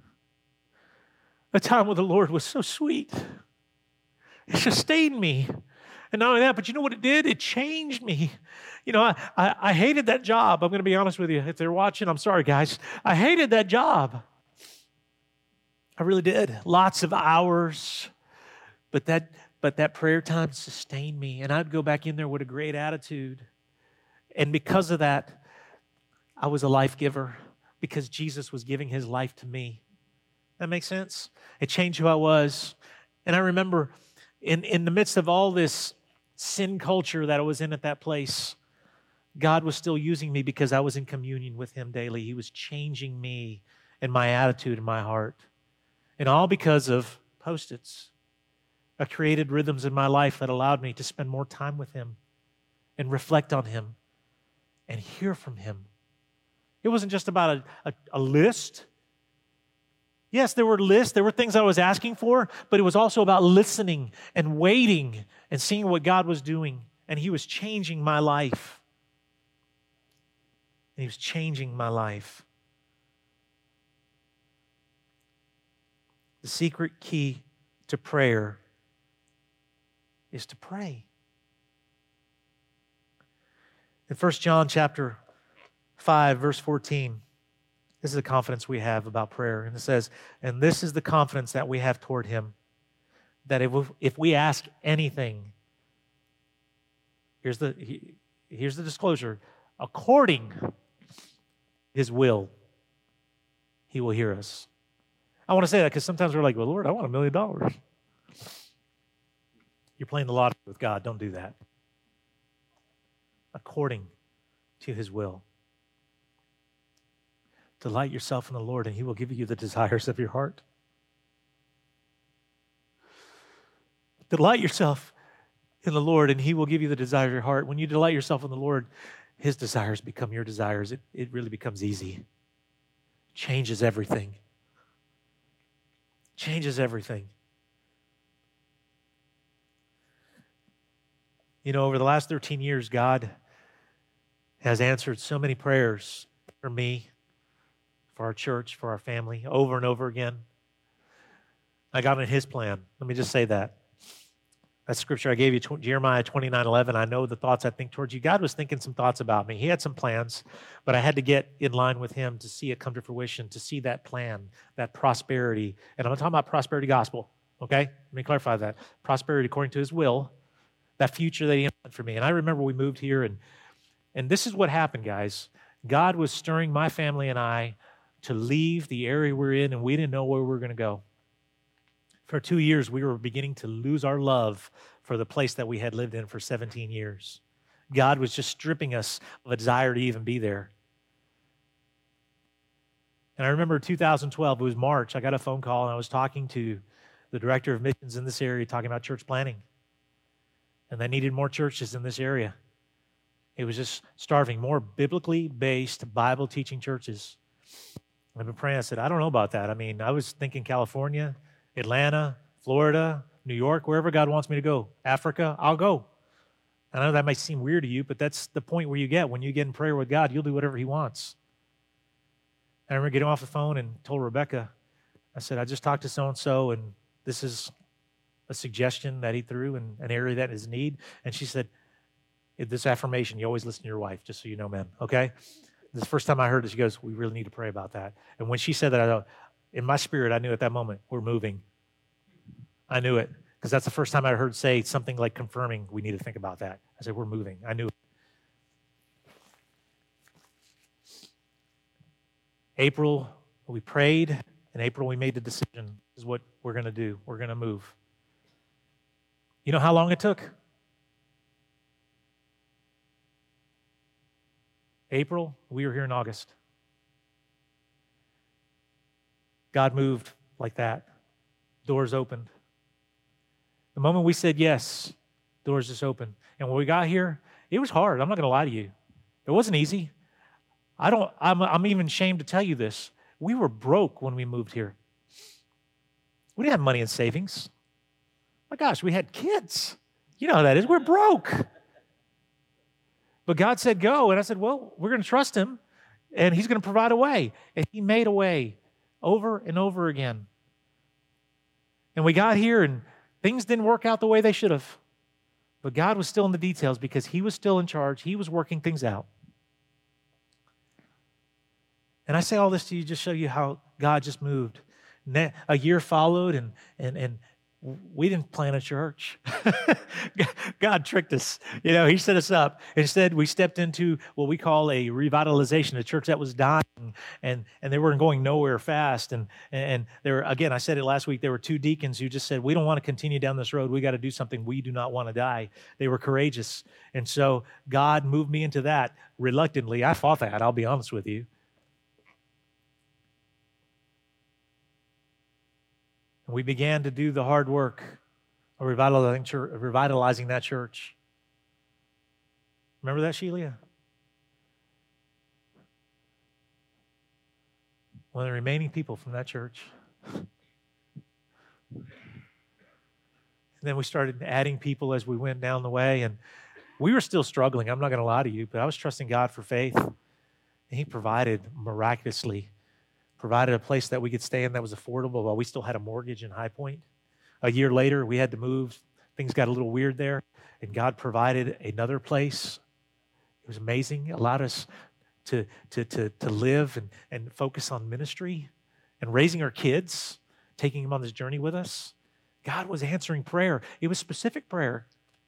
Speaker 1: The time with the Lord was so sweet. It sustained me. And not only that, but you know what it did? It changed me. You know, I, I, I hated that job. I'm going to be honest with you. If they're watching, I'm sorry, guys. I hated that job. I really did. Lots of hours. But that but that prayer time sustained me, and I'd go back in there with a great attitude. And because of that, I was a life giver, because Jesus was giving His life to me. That makes sense? It changed who I was. And I remember in, in the midst of all this sin culture that I was in at that place, God was still using me because I was in communion with Him daily. He was changing me and my attitude and my heart. And all because of Post-its. I created rhythms in my life that allowed me to spend more time with Him and reflect on Him and hear from Him. It wasn't just about a, a, a list. Yes, there were lists, there were things I was asking for, but it was also about listening and waiting and seeing what God was doing. And He was changing my life. And He was changing my life. The secret key to prayer is to pray. In First John chapter five, verse fourteen, this is the confidence we have about prayer. And it says, and this is the confidence that we have toward Him, that if we, if we ask anything, here's the, here's the disclosure, according to His will, He will hear us. I want to say that because sometimes we're like, well, Lord, I want a million dollars. You're playing the lottery with God. Don't do that. According to His will. Delight yourself in the Lord, and He will give you the desires of your heart. Delight yourself in the Lord, and He will give you the desires of your heart. When you delight yourself in the Lord, His desires become your desires. It, it really becomes easy. Changes everything. Changes everything. You know, over the last thirteen years, God has answered so many prayers for me, for our church, for our family, over and over again. I got in His plan. Let me just say that. That scripture I gave you, Jeremiah twenty-nine eleven, I know the thoughts I think towards you. God was thinking some thoughts about me. He had some plans, but I had to get in line with Him to see it come to fruition, to see that plan, that prosperity. And I'm talking about prosperity gospel, okay? Let me clarify that. Prosperity according to His will, that future that He had for me. And I remember we moved here, and, and this is what happened, guys. God was stirring my family and I to leave the area we're in, and we didn't know where we were going to go. For two years, we were beginning to lose our love for the place that we had lived in for seventeen years. God was just stripping us of a desire to even be there. And I remember two thousand twelve, it was March, I got a phone call, and I was talking to the director of missions in this area, talking about church planting. And they needed more churches in this area. It was just starving, more biblically based, Bible-teaching churches. I've been praying, I said, I don't know about that. I mean, I was thinking California, Atlanta, Florida, New York, wherever God wants me to go. Africa, I'll go. I know that might seem weird to you, but that's the point where you get. When you get in prayer with God, you'll do whatever He wants. I remember getting off the phone and told Rebecca, I said, I just talked to so-and-so, and this is a suggestion that he threw in an area that is in need. And she said, this affirmation, you always listen to your wife, just so you know, man, okay? This is the first time I heard it. She goes, we really need to pray about that. And when she said that, I thought, in my spirit, I knew at that moment, we're moving. I knew it, because that's the first time I heard say something like confirming, we need to think about that. I said, we're moving. I knew it. April, we prayed. In April, we made the decision. This is what we're going to do. We're going to move. You know how long it took? April, we were here in August. God moved like that. Doors opened. The moment we said yes, doors just opened. And when we got here, it was hard. I'm not going to lie to you. It wasn't easy. I don't, I'm, I'm even ashamed to tell you this. We were broke when we moved here. We didn't have money in savings. My gosh, we had kids. You know how that is. We're broke. But God said go, and I said, well, we're going to trust Him, and He's going to provide a way. And He made a way over and over again. And we got here, and things didn't work out the way they should have. But God was still in the details because He was still in charge. He was working things out. And I say all this to you just show you how God just moved. A year followed, and and and we didn't plant a church. God tricked us. You know, He set us up. Instead, we stepped into what we call a revitalization, a church that was dying, and, and they weren't going nowhere fast. And, and there, again, I said it last week, there were two deacons who just said, we don't want to continue down this road. We got to do something. We do not want to die. They were courageous. And so God moved me into that reluctantly. I fought that, I'll be honest with you. And we began to do the hard work of revitalizing, church, revitalizing that church. Remember that, Sheila? One of the remaining people from that church. And then we started adding people as we went down the way, and we were still struggling. I'm not going to lie to you, but I was trusting God for faith. And He provided miraculously, provided a place that we could stay in that was affordable while we still had a mortgage in High Point. A year later, we had to move. Things got a little weird there, and God provided another place. It was amazing. It allowed us to, to, to, to live and, and focus on ministry and raising our kids, taking them on this journey with us. God was answering prayer. It was specific prayer.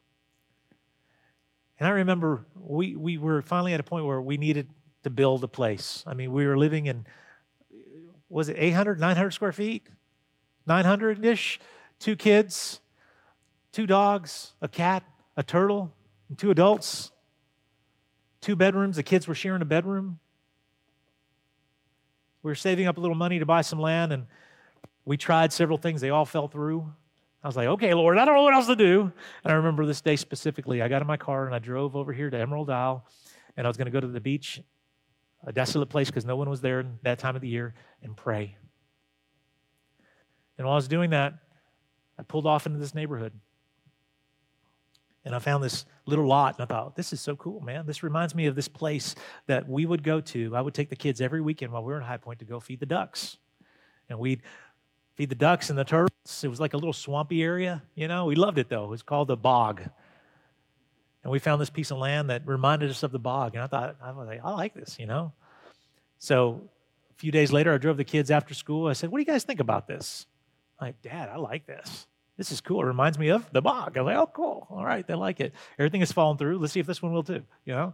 Speaker 1: And I remember we, we were finally at a point where we needed to build a place. I mean, we were living in, was it eight hundred, nine hundred square feet? nine hundred-ish? Two kids, two dogs, a cat, a turtle, and two adults. Two bedrooms. The kids were sharing a bedroom. We were saving up a little money to buy some land, and we tried several things. They all fell through. I was like, okay, Lord, I don't know what else to do. And I remember this day specifically. I got in my car, and I drove over here to Emerald Isle, and I was going to go to the beach, a desolate place because no one was there in that time of the year, and pray. And while I was doing that, I pulled off into this neighborhood. And I found this little lot, and I thought, this is so cool, man. This reminds me of this place that we would go to. I would take the kids every weekend while we were in High Point to go feed the ducks. And we'd feed the ducks and the turtles. It was like a little swampy area, you know. We loved it, though. It was called the Bog. And we found this piece of land that reminded us of the Bog. And I thought, I was like, I like this, you know. So a few days later, I drove the kids after school. I said, what do you guys think about this? I'm like, Dad, I like this. This is cool. It reminds me of the Bog. I was like, oh, cool. All right, they like it. Everything is falling through. Let's see if this one will too, you know?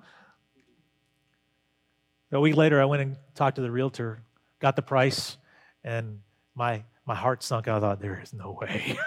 Speaker 1: A week later, I went and talked to the realtor, got the price, and my my heart sunk. I thought, there is no way.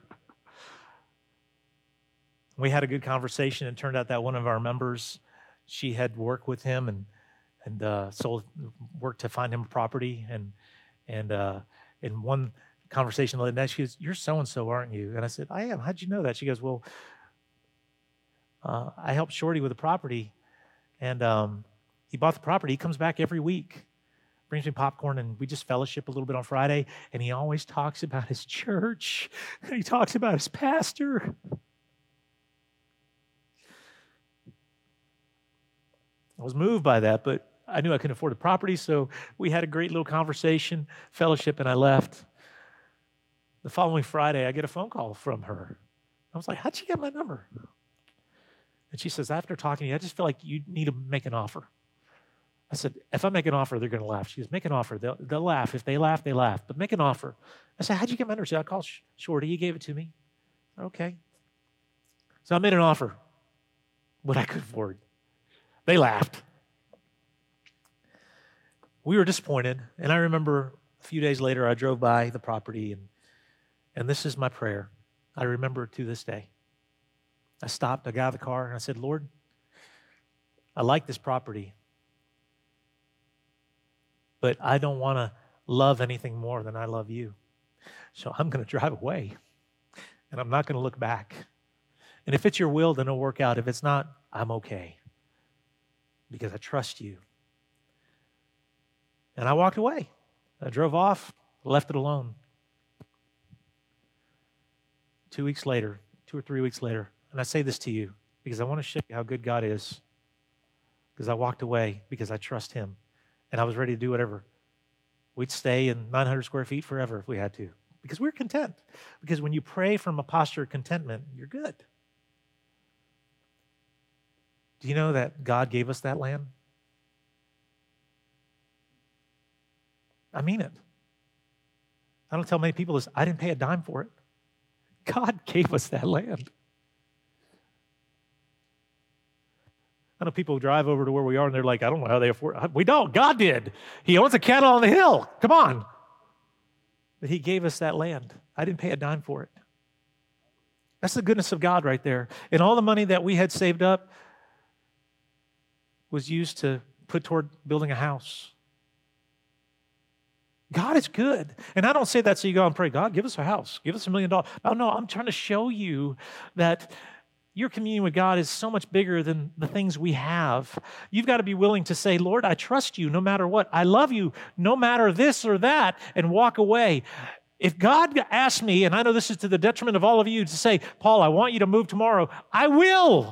Speaker 1: We had a good conversation. It turned out that one of our members, she had worked with him and and uh, sold, worked to find him a property. And, and uh, in one conversation late night, she goes, you're so-and-so, aren't you? And I said, I am. How'd you know that? She goes, well, uh, I helped Shorty with the property, and um, he bought the property. He comes back every week, brings me popcorn, and we just fellowship a little bit on Friday, and he always talks about his church, and he talks about his pastor. I was moved by that, but I knew I couldn't afford the property, so we had a great little conversation, fellowship, and I left. The following Friday, I get a phone call from her. I was like, how'd you get my number? And she says, after talking to you, I just feel like you need to make an offer. I said, if I make an offer, they're going to laugh. She goes, make an offer. They'll, they'll laugh. If they laugh, they laugh. But make an offer. I said, how'd you get my number? She said, I called Shorty. He gave it to me. Okay. So I made an offer, what I could afford. They laughed. We were disappointed. And I remember a few days later, I drove by the property, and And this is my prayer. I remember it to this day. I stopped, I got out of the car, and I said, Lord, I like this property, but I don't want to love anything more than I love you. So I'm going to drive away, and I'm not going to look back. And if it's your will, then it'll work out. If it's not, I'm okay, because I trust you. And I walked away. I drove off, left it alone. Two weeks later, two or three weeks later, and I say this to you because I want to show you how good God is, because I walked away because I trust Him, and I was ready to do whatever. We'd stay in nine hundred square feet forever if we had to, because we're content. Because when you pray from a posture of contentment, you're good. Do you know that God gave us that land? I mean it. I don't tell many people this. I didn't pay a dime for it. God gave us that land. I know people drive over to where we are and they're like, I don't know how they afford it. We don't. God did. He owns a cattle on the hill. Come on. But He gave us that land. I didn't pay a dime for it. That's the goodness of God right there. And all the money that we had saved up was used to put toward building a house. God is good. And I don't say that so you go and pray, God, give us a house, give us a million dollars. Oh, no, I'm trying to show you that your communion with God is so much bigger than the things we have. You've got to be willing to say, Lord, I trust you no matter what. I love you no matter this or that, and walk away. If God asks me, and I know this is to the detriment of all of you, to say, Paul, I want you to move tomorrow, I will.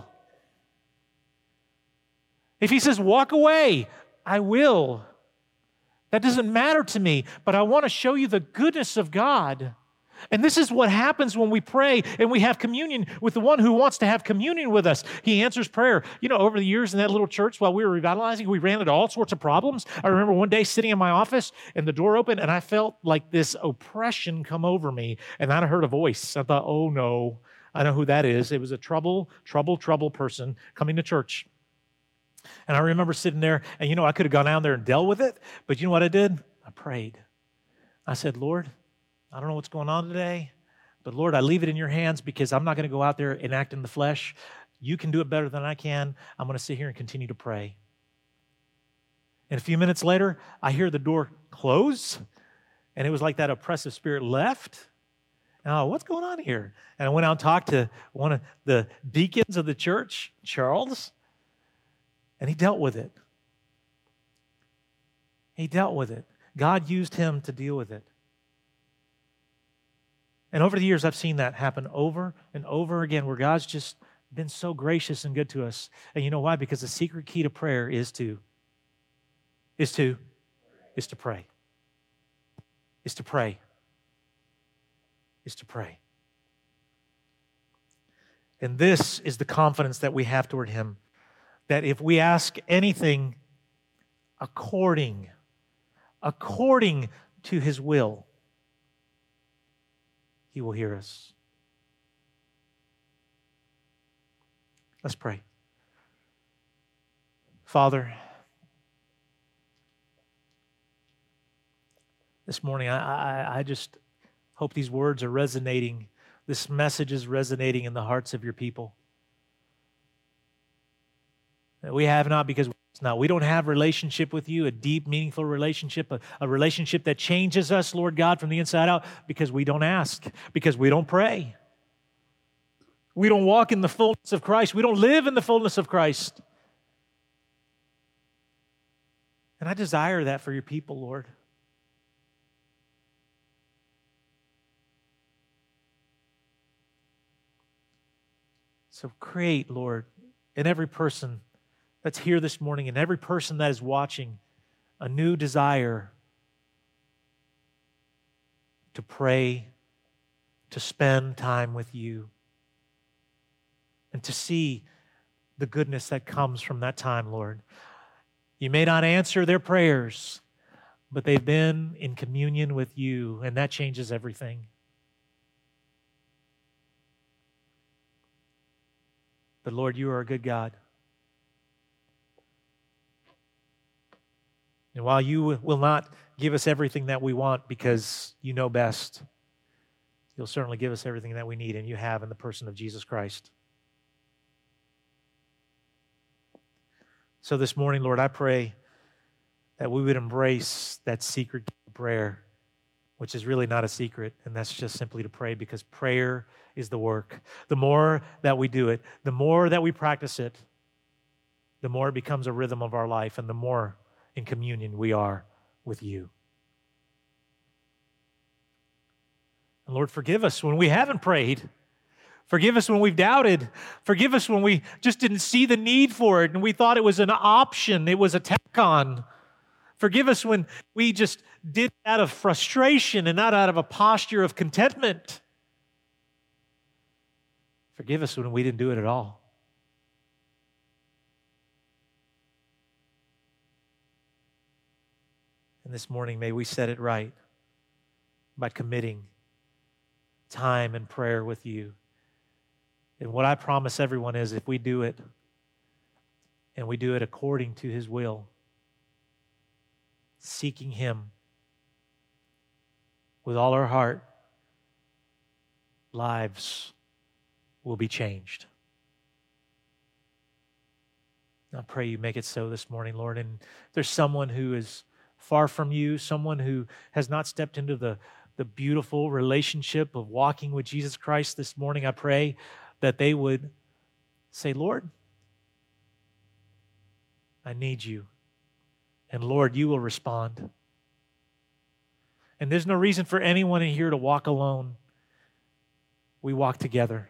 Speaker 1: If he says, walk away, I will. That doesn't matter to me, but I want to show you the goodness of God. And this is what happens when we pray and we have communion with the one who wants to have communion with us. He answers prayer. You know, over the years in that little church while we were revitalizing, we ran into all sorts of problems. I remember one day sitting in my office and the door opened and I felt like this oppression come over me. And then I heard a voice. I thought, oh no, I know who that is. It was a trouble, trouble, trouble person coming to church. And I remember sitting there and, you know, I could have gone down there and dealt with it. But you know what I did? I prayed. I said, Lord, I don't know what's going on today, but Lord, I leave it in your hands because I'm not going to go out there and act in the flesh. You can do it better than I can. I'm going to sit here and continue to pray. And a few minutes later, I hear the door close, and it was like that oppressive spirit left. Oh, what's going on here? And I went out and talked to one of the deacons of the church, Charles, and he dealt with it. He dealt with it. God used him to deal with it. And over the years, I've seen that happen over and over again where God's just been so gracious and good to us. And you know why? Because the secret key to prayer is to, is to, is to pray. Is to pray. Is to pray. And this is the confidence that we have toward Him, that if we ask anything according, according to His will, He will hear us. Let's pray. Father, this morning I, I, I just hope these words are resonating. This message is resonating in the hearts of your people. That we have not because it's not. We don't have relationship with you, a deep, meaningful relationship, a, a relationship that changes us, Lord God, from the inside out, because we don't ask, because we don't pray. We don't walk in the fullness of Christ. We don't live in the fullness of Christ. And I desire that for your people, Lord. So create, Lord, in every person that's here this morning and every person that is watching, a new desire to pray, to spend time with you, and to see the goodness that comes from that time, Lord. You may not answer their prayers, but they've been in communion with you, and that changes everything. But Lord, you are a good God. And while you will not give us everything that we want because you know best, you'll certainly give us everything that we need, and you have in the person of Jesus Christ. So this morning, Lord, I pray that we would embrace that secret prayer, which is really not a secret, and that's just simply to pray, because prayer is the work. The more that we do it, the more that we practice it, the more it becomes a rhythm of our life, and the more in communion we are with you. And Lord, forgive us when we haven't prayed. Forgive us when we've doubted. Forgive us when we just didn't see the need for it and we thought it was an option, it was a tack-on. Forgive us when we just did it out of frustration and not out of a posture of contentment. Forgive us when we didn't do it at all. And this morning, may we set it right by committing time and prayer with you. And what I promise everyone is, if we do it, and we do it according to His will, seeking Him with all our heart, lives will be changed. I pray you make it so this morning, Lord. And if there's someone who is far from you, someone who has not stepped into the, the beautiful relationship of walking with Jesus Christ this morning, I pray that they would say, Lord, I need you. And Lord, you will respond. And there's no reason for anyone in here to walk alone. We walk together.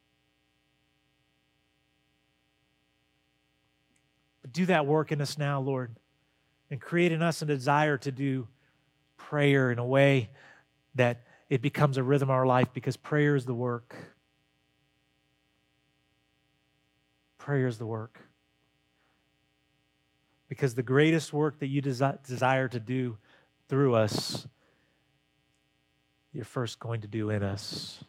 Speaker 1: But do that work in us now, Lord, and create in us a desire to do prayer in a way that it becomes a rhythm of our life, because prayer is the work. Prayer is the work. Because the greatest work that you desi- desire to do through us, you're first going to do in us.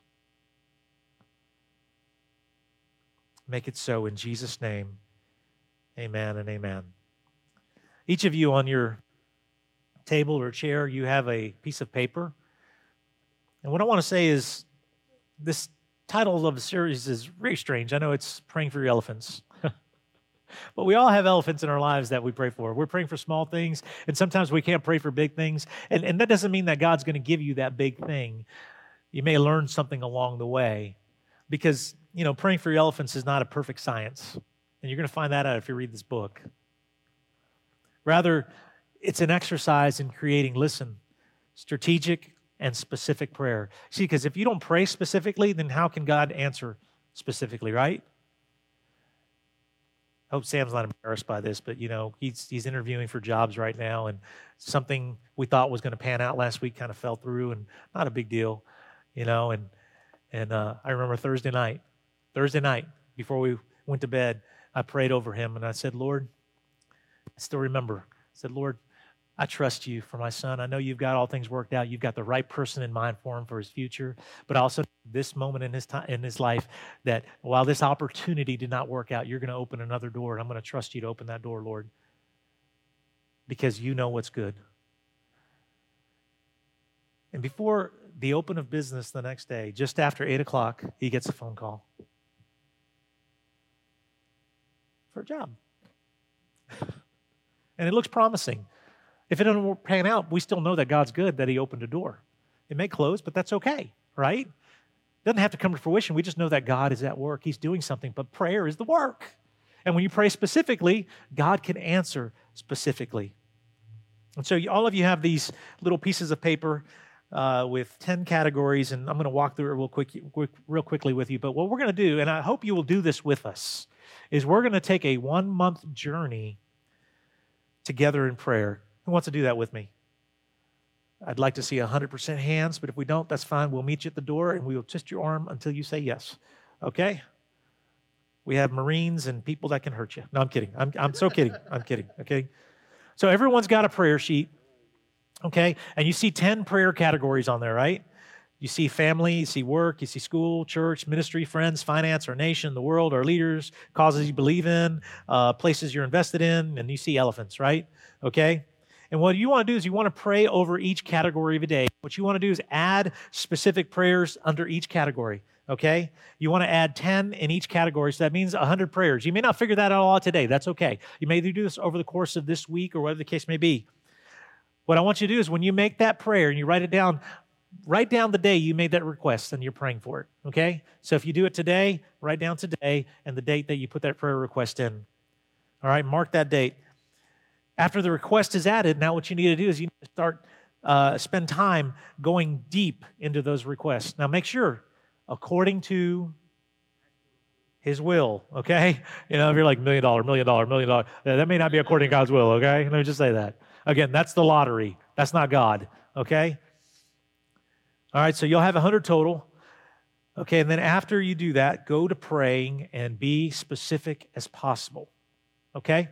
Speaker 1: Make it so in Jesus' name. Amen and amen. Each of you on your table or chair, you have a piece of paper. And what I want to say is, this title of the series is very strange. I know it's Praying for Your Elephants. But we all have elephants in our lives that we pray for. We're praying for small things, and sometimes we can't pray for big things. And, and that doesn't mean that God's going to give you that big thing. You may learn something along the way, because, you know, praying for your elephants is not a perfect science. And you're going to find that out if you read this book. Rather, it's an exercise in creating, listen, strategic and specific prayer. See, because if you don't pray specifically, then how can God answer specifically, right? I hope Sam's not embarrassed by this, but, you know, he's he's interviewing for jobs right now, and something we thought was going to pan out last week kind of fell through, and not a big deal, you know, and and uh, I remember Thursday night, Thursday night, before we went to bed, I prayed over him, and I said, Lord, I still remember, I said, Lord, I trust you for my son. I know you've got all things worked out. You've got the right person in mind for him for his future. But also this moment in his time, in his life, that while this opportunity did not work out, you're going to open another door, and I'm going to trust you to open that door, Lord, because you know what's good. And before the open of business the next day, just after eight o'clock, he gets a phone call for a job. And it looks promising. If it doesn't pan out, we still know that God's good, that he opened a door. It may close, but that's okay, right? It doesn't have to come to fruition. We just know that God is at work. He's doing something, but prayer is the work. And when you pray specifically, God can answer specifically. And so all of you have these little pieces of paper uh, with ten categories, and I'm going to walk through it real, quick, quick, real quickly with you. But what we're going to do, and I hope you will do this with us, is we're going to take a one-month journey together in prayer. Who wants to do that with me? I'd like to see one hundred percent hands, but if we don't, that's fine. We'll meet you at the door, and we will twist your arm until you say yes. Okay? We have Marines and people that can hurt you. No, I'm kidding. I'm, I'm so kidding. I'm kidding, okay? So everyone's got a prayer sheet, okay? And you see ten prayer categories on there, right? You see family, you see work, you see school, church, ministry, friends, finance, our nation, the world, our leaders, causes you believe in, uh, places you're invested in, and you see elephants, right? Okay? And what you want to do is you want to pray over each category of a day. What you want to do is add specific prayers under each category, okay? You want to add ten in each category, so that means one hundred prayers. You may not figure that out all today. That's okay. You may do this over the course of this week or whatever the case may be. What I want you to do is when you make that prayer and you write it down, write down the day you made that request and you're praying for it, okay? So if you do it today, write down today and the date that you put that prayer request in. All right, mark that date. After the request is added, now what you need to do is you need to start, uh, spend time going deep into those requests. Now make sure, according to his will, okay? You know, if you're like million dollar, million dollar, million dollar, that may not be according to God's will, okay? Let me just say that. Again, that's the lottery. That's not God, okay? All right, so you'll have one hundred total. Okay, and then after you do that, go to praying and be specific as possible, okay?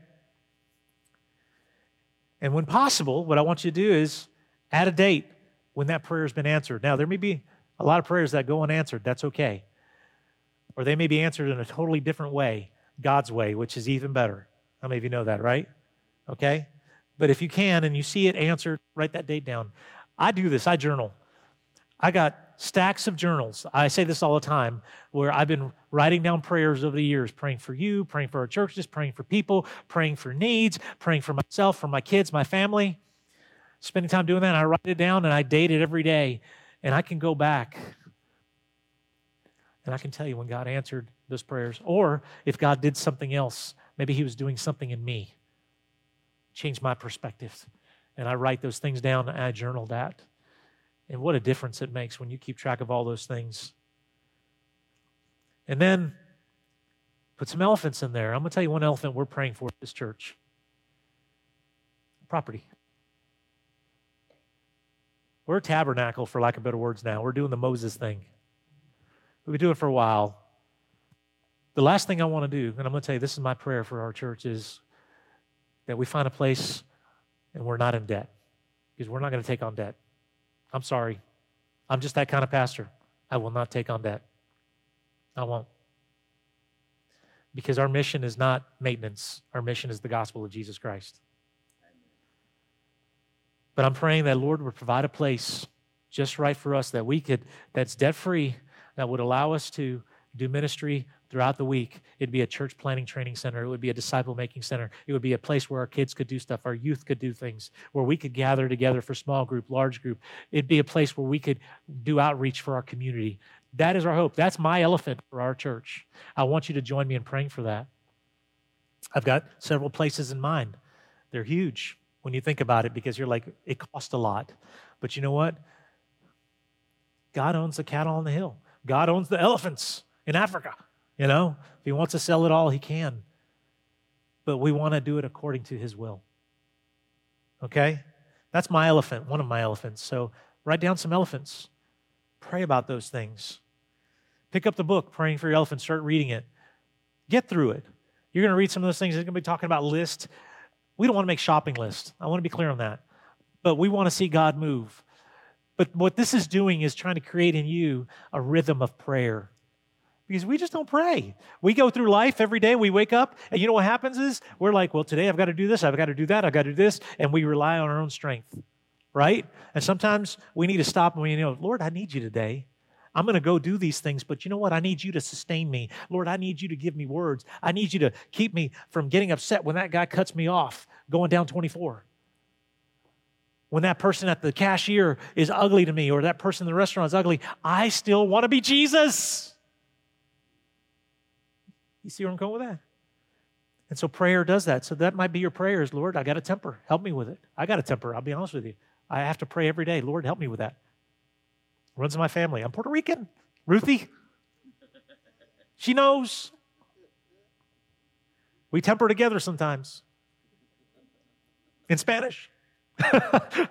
Speaker 1: And when possible, what I want you to do is add a date when that prayer has been answered. Now, there may be a lot of prayers that go unanswered. That's okay. Or they may be answered in a totally different way, God's way, which is even better. How many of you know that, right? Okay? But if you can and you see it answered, write that date down. I do this. I journal. I got stacks of journals. I say this all the time, where I've been writing down prayers over the years, praying for you, praying for our churches, praying for people, praying for needs, praying for myself, for my kids, my family. spending time doing that. And I write it down and I date it every day. And I can go back and I can tell you when God answered those prayers. Or if God did something else, maybe he was doing something in me. Changed my perspective. And I write those things down and I journal that. And what a difference it makes when you keep track of all those things. And then put some elephants in there. I'm going to tell you one elephant we're praying for at this church. Property. We're a tabernacle, for lack of better words now. We're doing the Moses thing. We've been doing it for a while. The last thing I want to do, and I'm going to tell you, this is my prayer for our church, is that we find a place and we're not in debt. Because we're not going to take on debt. I'm sorry. I'm just that kind of pastor. I will not take on debt. I won't. Because our mission is not maintenance. Our mission is the gospel of Jesus Christ. But I'm praying that Lord would provide a place just right for us that we could, that's debt-free, that would allow us to do ministry throughout the week. It'd be a church planning training center. It would be a disciple-making center. It would be a place where our kids could do stuff, our youth could do things, where we could gather together for small group, large group. It'd be a place where we could do outreach for our community. That is our hope. That's my elephant for our church. I want you to join me in praying for that. I've got several places in mind. They're huge when you think about it, because you're like, it costs a lot. But you know what? God owns the cattle on the hill. God owns the elephants in Africa. You know, if he wants to sell it all, he can. But we want to do it according to his will. Okay? That's my elephant, one of my elephants. So write down some elephants. Pray about those things. Pick up the book, Praying for Your Elephant. Start reading it. Get through it. You're going to read some of those things. They're going to be talking about lists. We don't want to make shopping lists. I want to be clear on that. But we want to see God move. But what this is doing is trying to create in you a rhythm of prayer. Because we just don't pray. We go through life every day. We wake up, and you know what happens is we're like, well, today I've got to do this, I've got to do that, I've got to do this, and we rely on our own strength, right? And sometimes we need to stop and we you know, Lord, I need you today. I'm going to go do these things, but you know what? I need you to sustain me. Lord, I need you to give me words. I need you to keep me from getting upset when that guy cuts me off going down twenty-four. When that person at the cashier is ugly to me, or that person in the restaurant is ugly, I still want to be Jesus. You see where I'm going with that? And so prayer does that. So that might be your prayers. Lord, I got a temper. Help me with it. I got a temper. I'll be honest with you. I have to pray every day. Lord, help me with that. Runs in my family. I'm Puerto Rican. Ruthie. She knows. We temper together sometimes. In Spanish. But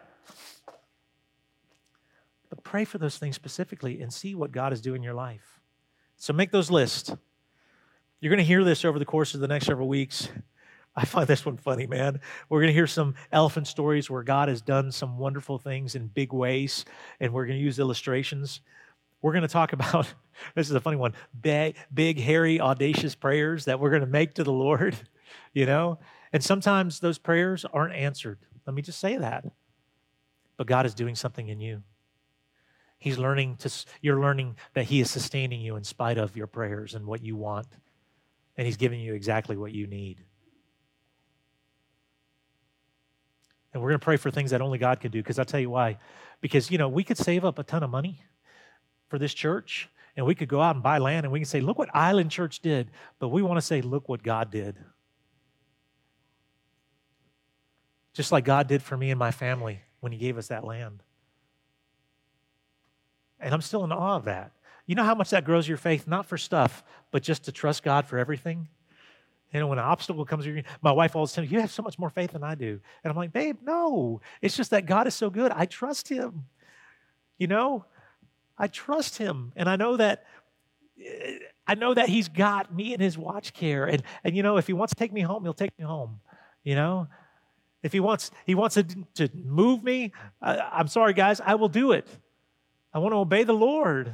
Speaker 1: pray for those things specifically and see what God is doing in your life. So make those lists. You're going to hear this over the course of the next several weeks. I find this one funny, man. We're going to hear some elephant stories where God has done some wonderful things in big ways, and we're going to use illustrations. We're going to talk about, this is a funny one, big, big, hairy, audacious prayers that we're going to make to the Lord, you know? And sometimes those prayers aren't answered. Let me just say that. But God is doing something in you. He's learning to, you're learning that he is sustaining you in spite of your prayers and what you want. And he's giving you exactly what you need. And we're going to pray for things that only God can do, because I'll tell you why. Because, you know, we could save up a ton of money for this church, and we could go out and buy land, and we can say, look what Island Church did. But we want to say, look what God did. Just like God did for me and my family when he gave us that land. And I'm still in awe of that. You know how much that grows your faith? Not for stuff, but just to trust God for everything. You know, when an obstacle comes, my wife always tells me, you have so much more faith than I do. And I'm like, babe, no. It's just that God is so good. I trust him. You know, I trust him. And I know that I know that he's got me in his watch care. And, and you know, if he wants to take me home, he'll take me home. You know, if he wants he wants to, to move me, I, I'm sorry, guys, I will do it. I want to obey the Lord.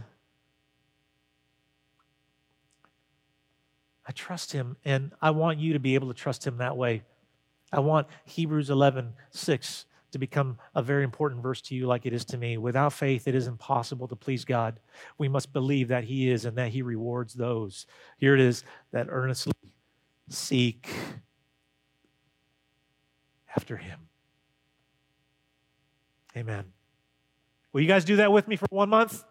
Speaker 1: I trust him, and I want you to be able to trust him that way. I want Hebrews eleven six to become a very important verse to you like it is to me. Without faith, it is impossible to please God. We must believe that he is and that he rewards those. Here it is, that earnestly seek after him. Amen. Will you guys do that with me for one month?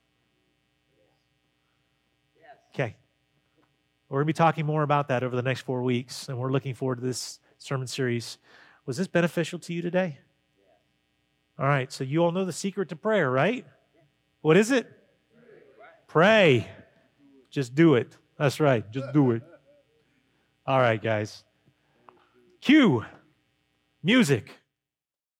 Speaker 1: Okay. We're going to be talking more about that over the next four weeks, and we're looking forward to this sermon series. Was this beneficial to you today? All right, so you all know the secret to prayer, right? What is it? Pray. Just do it. That's right. Just do it. All right, guys. Cue music.